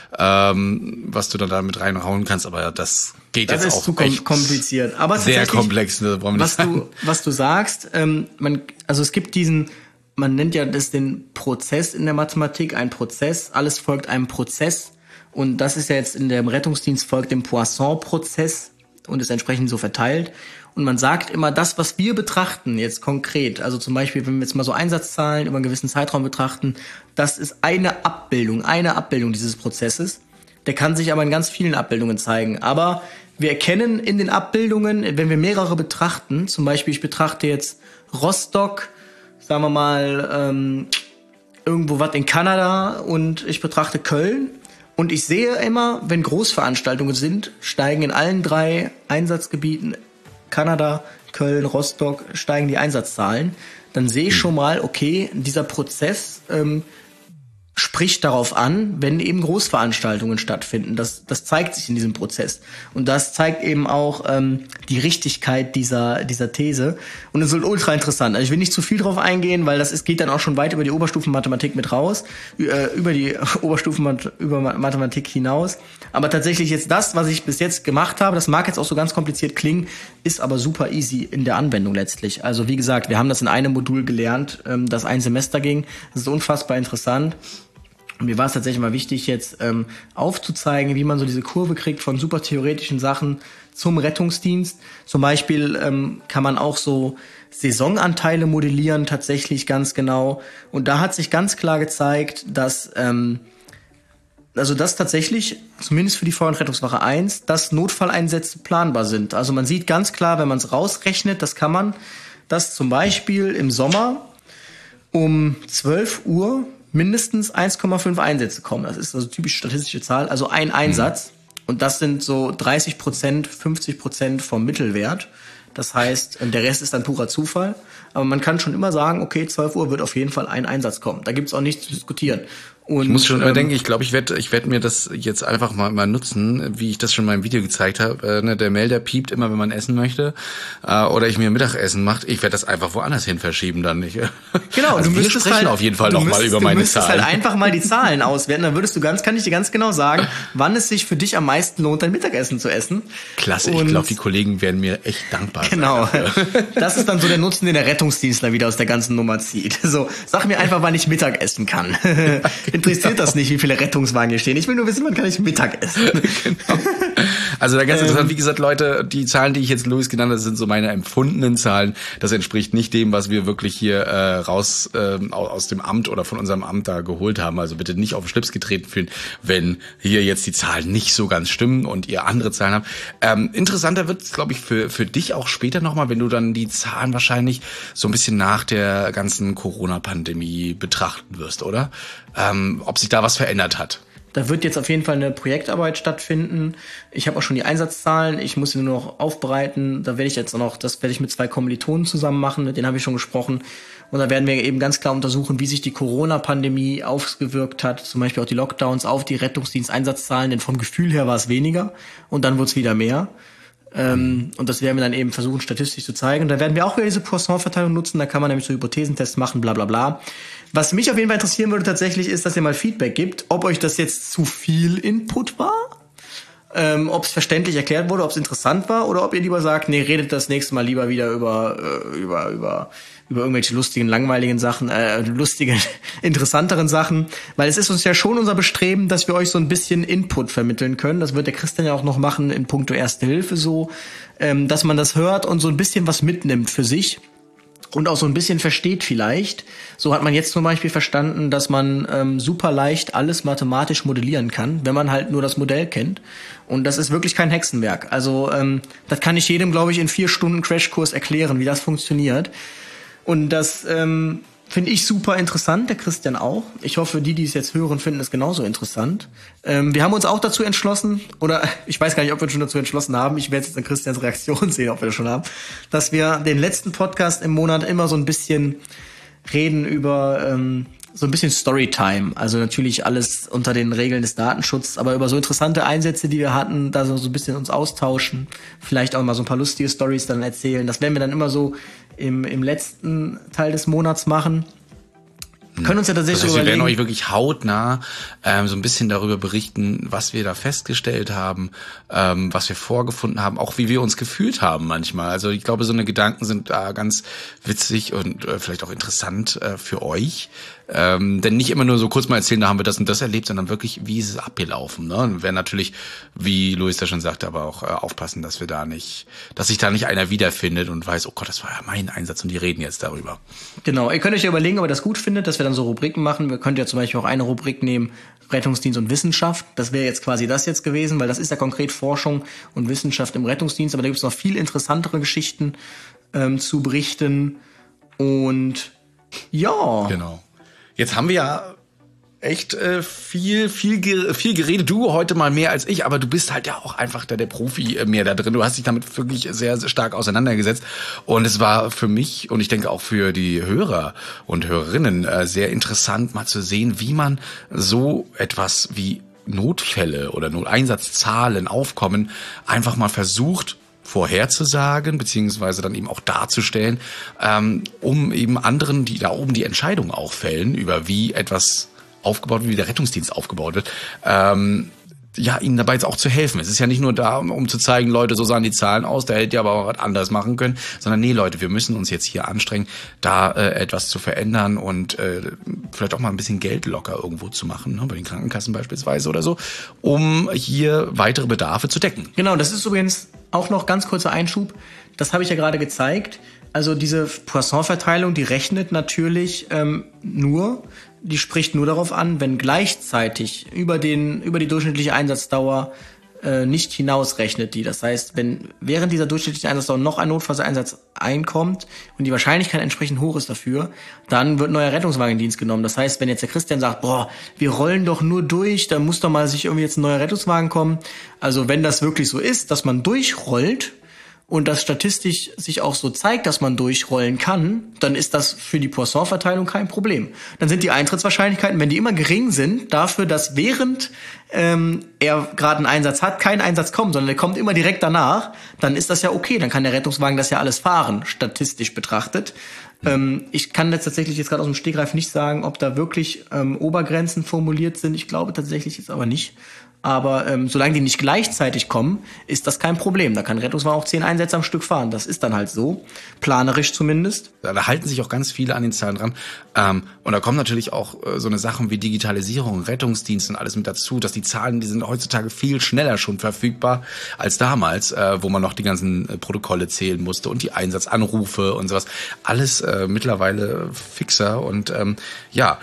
ähm, was du dann da mit reinhauen kannst. Aber das geht das jetzt ist auch zu echt kompliziert. Aber sehr komplex. Ne, wollen wir was nicht du was du sagst, ähm, man, also es gibt diesen, man nennt ja das den Prozess in der Mathematik, ein Prozess, alles folgt einem Prozess und das ist ja jetzt in dem Rettungsdienst folgt dem Poisson-Prozess und ist entsprechend so verteilt und man sagt immer, das, was wir betrachten jetzt konkret, also zum Beispiel, wenn wir jetzt mal so Einsatzzahlen über einen gewissen Zeitraum betrachten, das ist eine Abbildung, eine Abbildung dieses Prozesses, der kann sich aber in ganz vielen Abbildungen zeigen, aber wir erkennen in den Abbildungen, wenn wir mehrere betrachten, zum Beispiel ich betrachte jetzt Rostock, sagen wir mal, ähm, irgendwo was in Kanada und ich betrachte Köln und ich sehe immer, wenn Großveranstaltungen sind, steigen in allen drei Einsatzgebieten, Kanada, Köln, Rostock, steigen die Einsatzzahlen. Dann sehe ich schon mal, okay, dieser Prozess ähm, spricht darauf an, wenn eben Großveranstaltungen stattfinden. Das, das zeigt sich in diesem Prozess. Und das zeigt eben auch ähm, die Richtigkeit dieser, dieser These. Und es ist ultra interessant. Also ich will nicht zu viel drauf eingehen, weil das ist, geht dann auch schon weit über die Oberstufenmathematik mit raus, äh, über die Oberstufen über Mathematik hinaus. Aber tatsächlich jetzt das, was ich bis jetzt gemacht habe, das mag jetzt auch so ganz kompliziert klingen, ist aber super easy in der Anwendung letztlich. Also wie gesagt, wir haben das in einem Modul gelernt, ähm, das ein Semester ging. Das ist unfassbar interessant. Und mir war es tatsächlich mal wichtig, jetzt ähm, aufzuzeigen, wie man so diese Kurve kriegt von super theoretischen Sachen zum Rettungsdienst. Zum Beispiel ähm, kann man auch so Saisonanteile modellieren, tatsächlich ganz genau. Und da hat sich ganz klar gezeigt, dass ähm, also dass tatsächlich, zumindest für die Feuer- und Rettungswache eins, dass Notfalleinsätze planbar sind. Also man sieht ganz klar, wenn man es rausrechnet, das kann man, dass zum Beispiel im Sommer um zwölf Uhr mindestens eins Komma fünf Einsätze kommen. Das ist also typisch statistische Zahl, also ein Einsatz. Mhm. Und das sind so dreißig Prozent, fünfzig Prozent vom Mittelwert. Das heißt, der Rest ist dann purer Zufall. Aber man kann schon immer sagen, okay, zwölf Uhr wird auf jeden Fall ein Einsatz kommen. Da gibt's auch nichts zu diskutieren. Und, ich muss schon ähm, überdenken, ich glaube, ich werde ich werd mir das jetzt einfach mal, mal nutzen, wie ich das schon in meinem Video gezeigt habe. Äh, ne, der Melder piept immer, wenn man essen möchte. Äh, oder ich mir Mittagessen mache. Ich werde das einfach woanders hin verschieben dann nicht. Genau, also du wir sprechen halt, auf jeden Fall nochmal über meine Zahlen. Du müsstest halt einfach mal die Zahlen auswerten. Dann würdest du ganz, kann ich dir ganz genau sagen, wann es sich für dich am meisten lohnt, dein Mittagessen zu essen. Klasse, Und ich glaube, die Kollegen werden mir echt dankbar genau. sein. Genau. Das ist dann so der Nutzen, den der Rettungsdienstler wieder aus der ganzen Nummer zieht. So, sag mir einfach, wann ich Mittag essen kann. Interessiert das nicht, wie viele Rettungswagen hier stehen. Ich will nur wissen, wann kann ich Mittag essen. Genau. Also da ganz ähm, interessant, wie gesagt, Leute, die Zahlen, die ich jetzt Louis genannt habe, sind so meine empfundenen Zahlen. Das entspricht nicht dem, was wir wirklich hier äh, raus äh, aus dem Amt oder von unserem Amt da geholt haben. Also bitte nicht auf den Schlips getreten fühlen, wenn hier jetzt die Zahlen nicht so ganz stimmen und ihr andere Zahlen habt. Ähm, interessanter wird es, glaube ich, für für dich auch später nochmal, wenn du dann die Zahlen wahrscheinlich so ein bisschen nach der ganzen Corona-Pandemie betrachten wirst, oder? Ähm, ob sich da was verändert hat. Da wird jetzt auf jeden Fall eine Projektarbeit stattfinden. Ich habe auch schon die Einsatzzahlen. Ich muss sie nur noch aufbereiten. Da werde ich jetzt auch noch, das werde ich mit zwei Kommilitonen zusammen machen. Mit denen habe ich schon gesprochen. Und da werden wir eben ganz klar untersuchen, wie sich die Corona-Pandemie ausgewirkt hat. Zum Beispiel auch die Lockdowns auf die Rettungsdienst-Einsatzzahlen. Denn vom Gefühl her war es weniger. Und dann wird es wieder mehr. Ähm, und das werden wir dann eben versuchen, statistisch zu zeigen. Und da werden wir auch wieder diese Poisson-Verteilung nutzen. Da kann man nämlich so Hypothesentests machen, bla bla bla. Was mich auf jeden Fall interessieren würde tatsächlich ist, dass ihr mal Feedback gibt, ob euch das jetzt zu viel Input war, ähm, ob es verständlich erklärt wurde, ob es interessant war oder ob ihr lieber sagt, nee, redet das nächste Mal lieber wieder über äh, über über über irgendwelche lustigen, langweiligen Sachen, äh, lustige, interessanteren Sachen, weil es ist uns ja schon unser Bestreben, dass wir euch so ein bisschen Input vermitteln können. Das wird der Christian ja auch noch machen in puncto Erste Hilfe so, ähm, dass man das hört und so ein bisschen was mitnimmt für sich. Und auch so ein bisschen versteht vielleicht. So hat man jetzt zum Beispiel verstanden, dass man ähm, super leicht alles mathematisch modellieren kann, wenn man halt nur das Modell kennt. Und das ist wirklich kein Hexenwerk. Also ähm, das kann ich jedem, glaube ich, in vier Stunden Crashkurs erklären, wie das funktioniert. Und das ähm, Finde ich super interessant, der Christian auch. Ich hoffe, die, die es jetzt hören, finden es genauso interessant. Ähm, wir haben uns auch dazu entschlossen, oder ich weiß gar nicht, ob wir uns schon dazu entschlossen haben, ich werde jetzt an Christians Reaktion sehen, ob wir das schon haben, dass wir den letzten Podcast im Monat immer so ein bisschen reden über ähm, so ein bisschen Storytime. Also natürlich alles unter den Regeln des Datenschutzes, aber über so interessante Einsätze, die wir hatten, da so, so ein bisschen uns austauschen, vielleicht auch mal so ein paar lustige Storys dann erzählen. Das werden wir dann immer so im, im letzten Teil des Monats machen. Wir können uns ja tatsächlich das heißt, wir überlegen. werden euch wirklich hautnah ähm, so ein bisschen darüber berichten, was wir da festgestellt haben, ähm, was wir vorgefunden haben, auch wie wir uns gefühlt haben manchmal. Also ich glaube, so eine Gedanken sind da ganz witzig und äh, vielleicht auch interessant äh, für euch. Ähm, denn nicht immer nur so kurz mal erzählen, da haben wir das und das erlebt, sondern wirklich, wie ist es abgelaufen. Ne? Und wir werden natürlich, wie Luis da schon sagte, aber auch äh, aufpassen, dass wir da nicht, dass sich da nicht einer wiederfindet und weiß, oh Gott, das war ja mein Einsatz und die reden jetzt darüber. Genau, ihr könnt euch ja überlegen, ob ihr das gut findet, dass wir dann so Rubriken machen. Wir könnten ja zum Beispiel auch eine Rubrik nehmen, Rettungsdienst und Wissenschaft. Das wäre jetzt quasi das jetzt gewesen, weil das ist ja konkret Forschung und Wissenschaft im Rettungsdienst. Aber da gibt es noch viel interessantere Geschichten ähm, zu berichten. Und ja. Genau. Jetzt haben wir ja echt äh, viel, viel, viel geredet. Du heute mal mehr als ich, aber du bist halt ja auch einfach der, der Profi äh, mehr da drin. Du hast dich damit wirklich sehr, sehr stark auseinandergesetzt. Und es war für mich und ich denke auch für die Hörer und Hörerinnen äh, sehr interessant, mal zu sehen, wie man so etwas wie Notfälle oder Noteeinsatzzahlen aufkommen, einfach mal versucht, vorherzusagen, beziehungsweise dann eben auch darzustellen, ähm, um eben anderen, die da oben die Entscheidung auch fällen, über wie etwas aufgebaut wird, wie der Rettungsdienst aufgebaut wird, ähm, ja, ihnen dabei jetzt auch zu helfen. Es ist ja nicht nur da, um, um zu zeigen, Leute, so sahen die Zahlen aus, da hätte ihr aber auch was anderes machen können, sondern nee, Leute, wir müssen uns jetzt hier anstrengen, da äh, etwas zu verändern und äh, vielleicht auch mal ein bisschen Geld locker irgendwo zu machen, ne, bei den Krankenkassen beispielsweise oder so, um hier weitere Bedarfe zu decken. Genau, das ist übrigens auch noch ganz kurzer Einschub. Das habe ich ja gerade gezeigt. Also diese Poisson-Verteilung, die rechnet natürlich ähm, nur, die spricht nur darauf an, wenn gleichzeitig über den über die durchschnittliche Einsatzdauer äh, nicht hinausrechnet die. Das heißt, wenn während dieser durchschnittlichen Einsatzdauer noch ein Notfalleinsatz einkommt und die Wahrscheinlichkeit entsprechend hoch ist dafür, dann wird ein neuer Rettungswagen in Dienst genommen. Das heißt, wenn jetzt der Christian sagt, boah, wir rollen doch nur durch, dann muss doch mal sich irgendwie jetzt ein neuer Rettungswagen kommen. Also wenn das wirklich so ist, dass man durchrollt, und das statistisch sich auch so zeigt, dass man durchrollen kann, dann ist das für die Poisson-Verteilung kein Problem. Dann sind die Eintrittswahrscheinlichkeiten, wenn die immer gering sind, dafür, dass während ähm, er gerade einen Einsatz hat, kein Einsatz kommt, sondern der kommt immer direkt danach, dann ist das ja okay. Dann kann der Rettungswagen das ja alles fahren, statistisch betrachtet. Ähm, ich kann jetzt tatsächlich jetzt gerade aus dem Stegreif nicht sagen, ob da wirklich ähm, Obergrenzen formuliert sind. Ich glaube tatsächlich jetzt aber nicht. Aber ähm, solange die nicht gleichzeitig kommen, ist das kein Problem. Da kann Rettungswagen auch zehn Einsätze am Stück fahren. Das ist dann halt so, planerisch zumindest. Da halten sich auch ganz viele an den Zahlen dran. Ähm, und da kommen natürlich auch äh, so eine Sachen wie Digitalisierung, Rettungsdienst und alles mit dazu, dass die Zahlen, die sind heutzutage viel schneller schon verfügbar als damals, äh, wo man noch die ganzen äh, Protokolle zählen musste und die Einsatzanrufe und sowas. Alles äh, mittlerweile fixer und ähm, ja,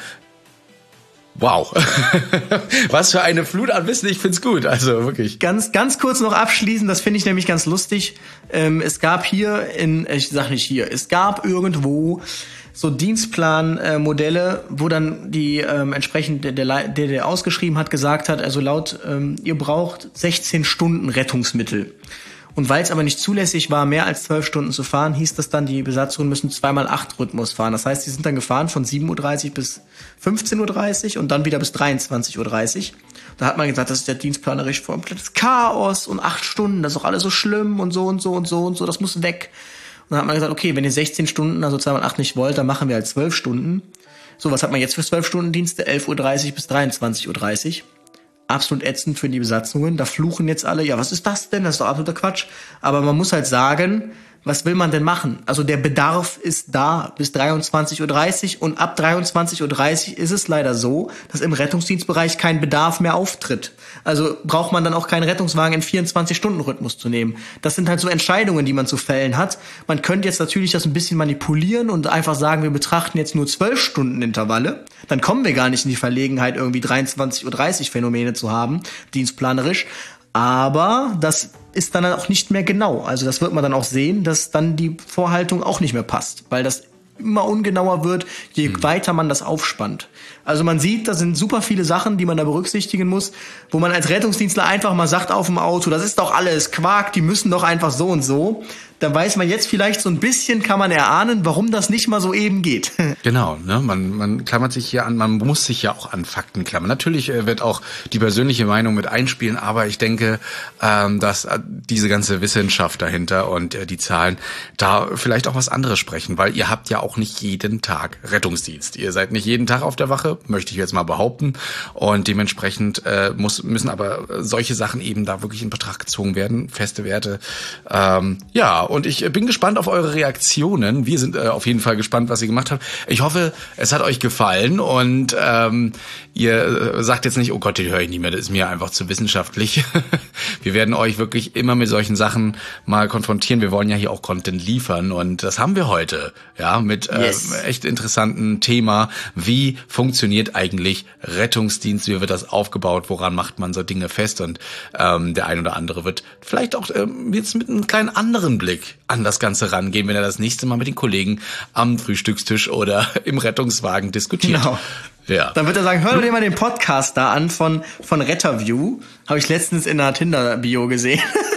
wow. Was für eine Flut an Wissen, ich find's gut, also wirklich. Ganz ganz kurz noch abschließend, das finde ich nämlich ganz lustig. Ähm, es gab hier in, ich sag nicht hier, es gab irgendwo so Dienstplanmodelle, äh, wo dann die ähm, entsprechend der, der, der, der ausgeschrieben hat, gesagt hat, also laut, ähm, ihr braucht sechzehn Stunden Rettungsmittel. Und weil es aber nicht zulässig war, mehr als zwölf Stunden zu fahren, hieß das dann, die Besatzungen müssen zweimal acht Rhythmus fahren. Das heißt, die sind dann gefahren von sieben Uhr dreißig bis fünfzehn Uhr dreißig und dann wieder bis dreiundzwanzig Uhr dreißig. Da hat man gesagt, das ist der dienstplanerisch komplettes Chaos und acht Stunden, das ist doch alles so schlimm und so und so und so und so, das muss weg. Und dann hat man gesagt, okay, wenn ihr sechzehn Stunden, also zweimal acht nicht wollt, dann machen wir halt zwölf Stunden. So, was hat man jetzt für zwölf Stunden Dienste? elf Uhr dreißig bis dreiundzwanzig Uhr dreißig. Absolut ätzend für die Besatzungen. Da fluchen jetzt alle, ja, was ist das denn? Das ist doch absoluter Quatsch. Aber man muss halt sagen, was will man denn machen? Also der Bedarf ist da bis dreiundzwanzig Uhr dreißig und ab dreiundzwanzig Uhr dreißig ist es leider so, dass im Rettungsdienstbereich kein Bedarf mehr auftritt. Also braucht man dann auch keinen Rettungswagen in vierundzwanzig-Stunden-Rhythmus zu nehmen. Das sind halt so Entscheidungen, die man zu fällen hat. Man könnte jetzt natürlich das ein bisschen manipulieren und einfach sagen, wir betrachten jetzt nur zwölf Stunden Intervalle. Dann kommen wir gar nicht in die Verlegenheit, irgendwie dreiundzwanzig Uhr dreißig Phänomene zu haben, dienstplanerisch. Aber das ist dann auch nicht mehr genau. Also das wird man dann auch sehen, dass dann die Vorhaltung auch nicht mehr passt, weil das immer ungenauer wird, je hm. weiter man das aufspannt. Also man sieht, da sind super viele Sachen, die man da berücksichtigen muss, wo man als Rettungsdienstler einfach mal sagt auf dem Auto, das ist doch alles Quark, die müssen doch einfach so und so. Dann weiß man jetzt vielleicht so ein bisschen, kann man erahnen, warum das nicht mal so eben geht. Genau, ne? Man, man klammert sich hier an, man muss sich ja auch an Fakten klammern. Natürlich äh, wird auch die persönliche Meinung mit einspielen, aber ich denke, ähm, dass äh, diese ganze Wissenschaft dahinter und äh, die Zahlen da vielleicht auch was anderes sprechen, weil ihr habt ja auch nicht jeden Tag Rettungsdienst. Ihr seid nicht jeden Tag auf der Wache, möchte ich jetzt mal behaupten. Und dementsprechend äh, muss, müssen aber solche Sachen eben da wirklich in Betracht gezogen werden, feste Werte. Ähm, ja, und ich bin gespannt auf eure Reaktionen. Wir sind äh, auf jeden Fall gespannt, was ihr gemacht habt. Ich hoffe, es hat euch gefallen und ähm, ihr äh, sagt jetzt nicht, oh Gott, den höre ich nicht mehr, das ist mir einfach zu wissenschaftlich. Wir werden euch wirklich immer mit solchen Sachen mal konfrontieren. Wir wollen ja hier auch Content liefern und das haben wir heute, ja, mit äh, yes. echt interessanten Thema. Wie funktioniert eigentlich Rettungsdienst? Wie wird das aufgebaut? Woran macht man so Dinge fest? Und ähm, der ein oder andere wird vielleicht auch ähm, jetzt mit einem kleinen anderen Blick an das Ganze rangehen, wenn er das nächste Mal mit den Kollegen am Frühstückstisch oder im Rettungswagen diskutiert. Genau. Ja. Dann wird er sagen, hör dir mal den Podcast da an von, von Retterview. Habe ich letztens in einer Tinder-Bio gesehen.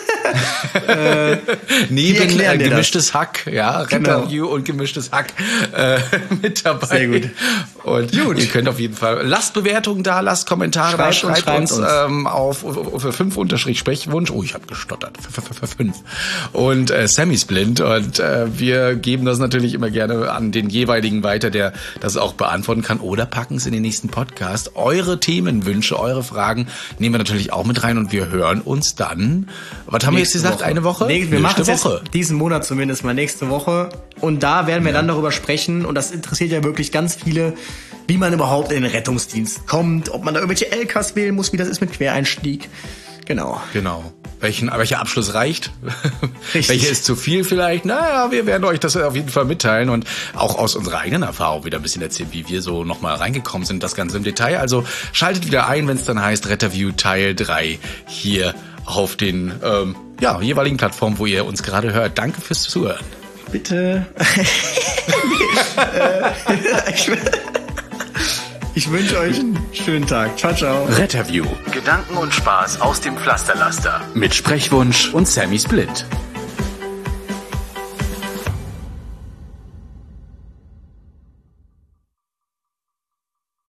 äh, Neben äh, gemischtes das. Hack, ja, Retterview genau. und gemischtes Hack äh, mit dabei. Sehr gut. Und gut. Ihr könnt auf jeden Fall, lasst Bewertungen da, lasst Kommentare schreibt da, schreibt uns, uns. Ähm, auf für fünf Unterstrich Sprechwunsch. Oh, ich habe gestottert. Für fünf. Und äh, Sammy's blind und äh, wir geben das natürlich immer gerne an den jeweiligen weiter, der das auch beantworten kann oder packen es in den nächsten Podcast. Eure Themenwünsche, eure Fragen nehmen wir natürlich auch mit rein und wir hören uns dann. Was haben wir jetzt gesagt? Woche. Eine Woche? Nee, wir machen es jetzt diesen Monat zumindest mal, nächste Woche. Und da werden wir ja. dann darüber sprechen. Und das interessiert ja wirklich ganz viele, wie man überhaupt in den Rettungsdienst kommt, ob man da irgendwelche L Ks wählen muss, wie das ist mit Quereinstieg. Genau. Genau. Welchen, welcher Abschluss reicht? Welcher ist zu viel vielleicht? Naja, wir werden euch das auf jeden Fall mitteilen und auch aus unserer eigenen Erfahrung wieder ein bisschen erzählen, wie wir so nochmal reingekommen sind, das Ganze im Detail. Also schaltet wieder ein, wenn es dann heißt Retterview Teil drei hier auf den ähm, ja, jeweiligen Plattformen, wo ihr uns gerade hört. Danke fürs Zuhören. Bitte. ich ich wünsche euch einen schönen Tag. Ciao, ciao. Retterview. Gedanken und Spaß aus dem Pflasterlaster. Mit Sprechwunsch und Sammy's blind.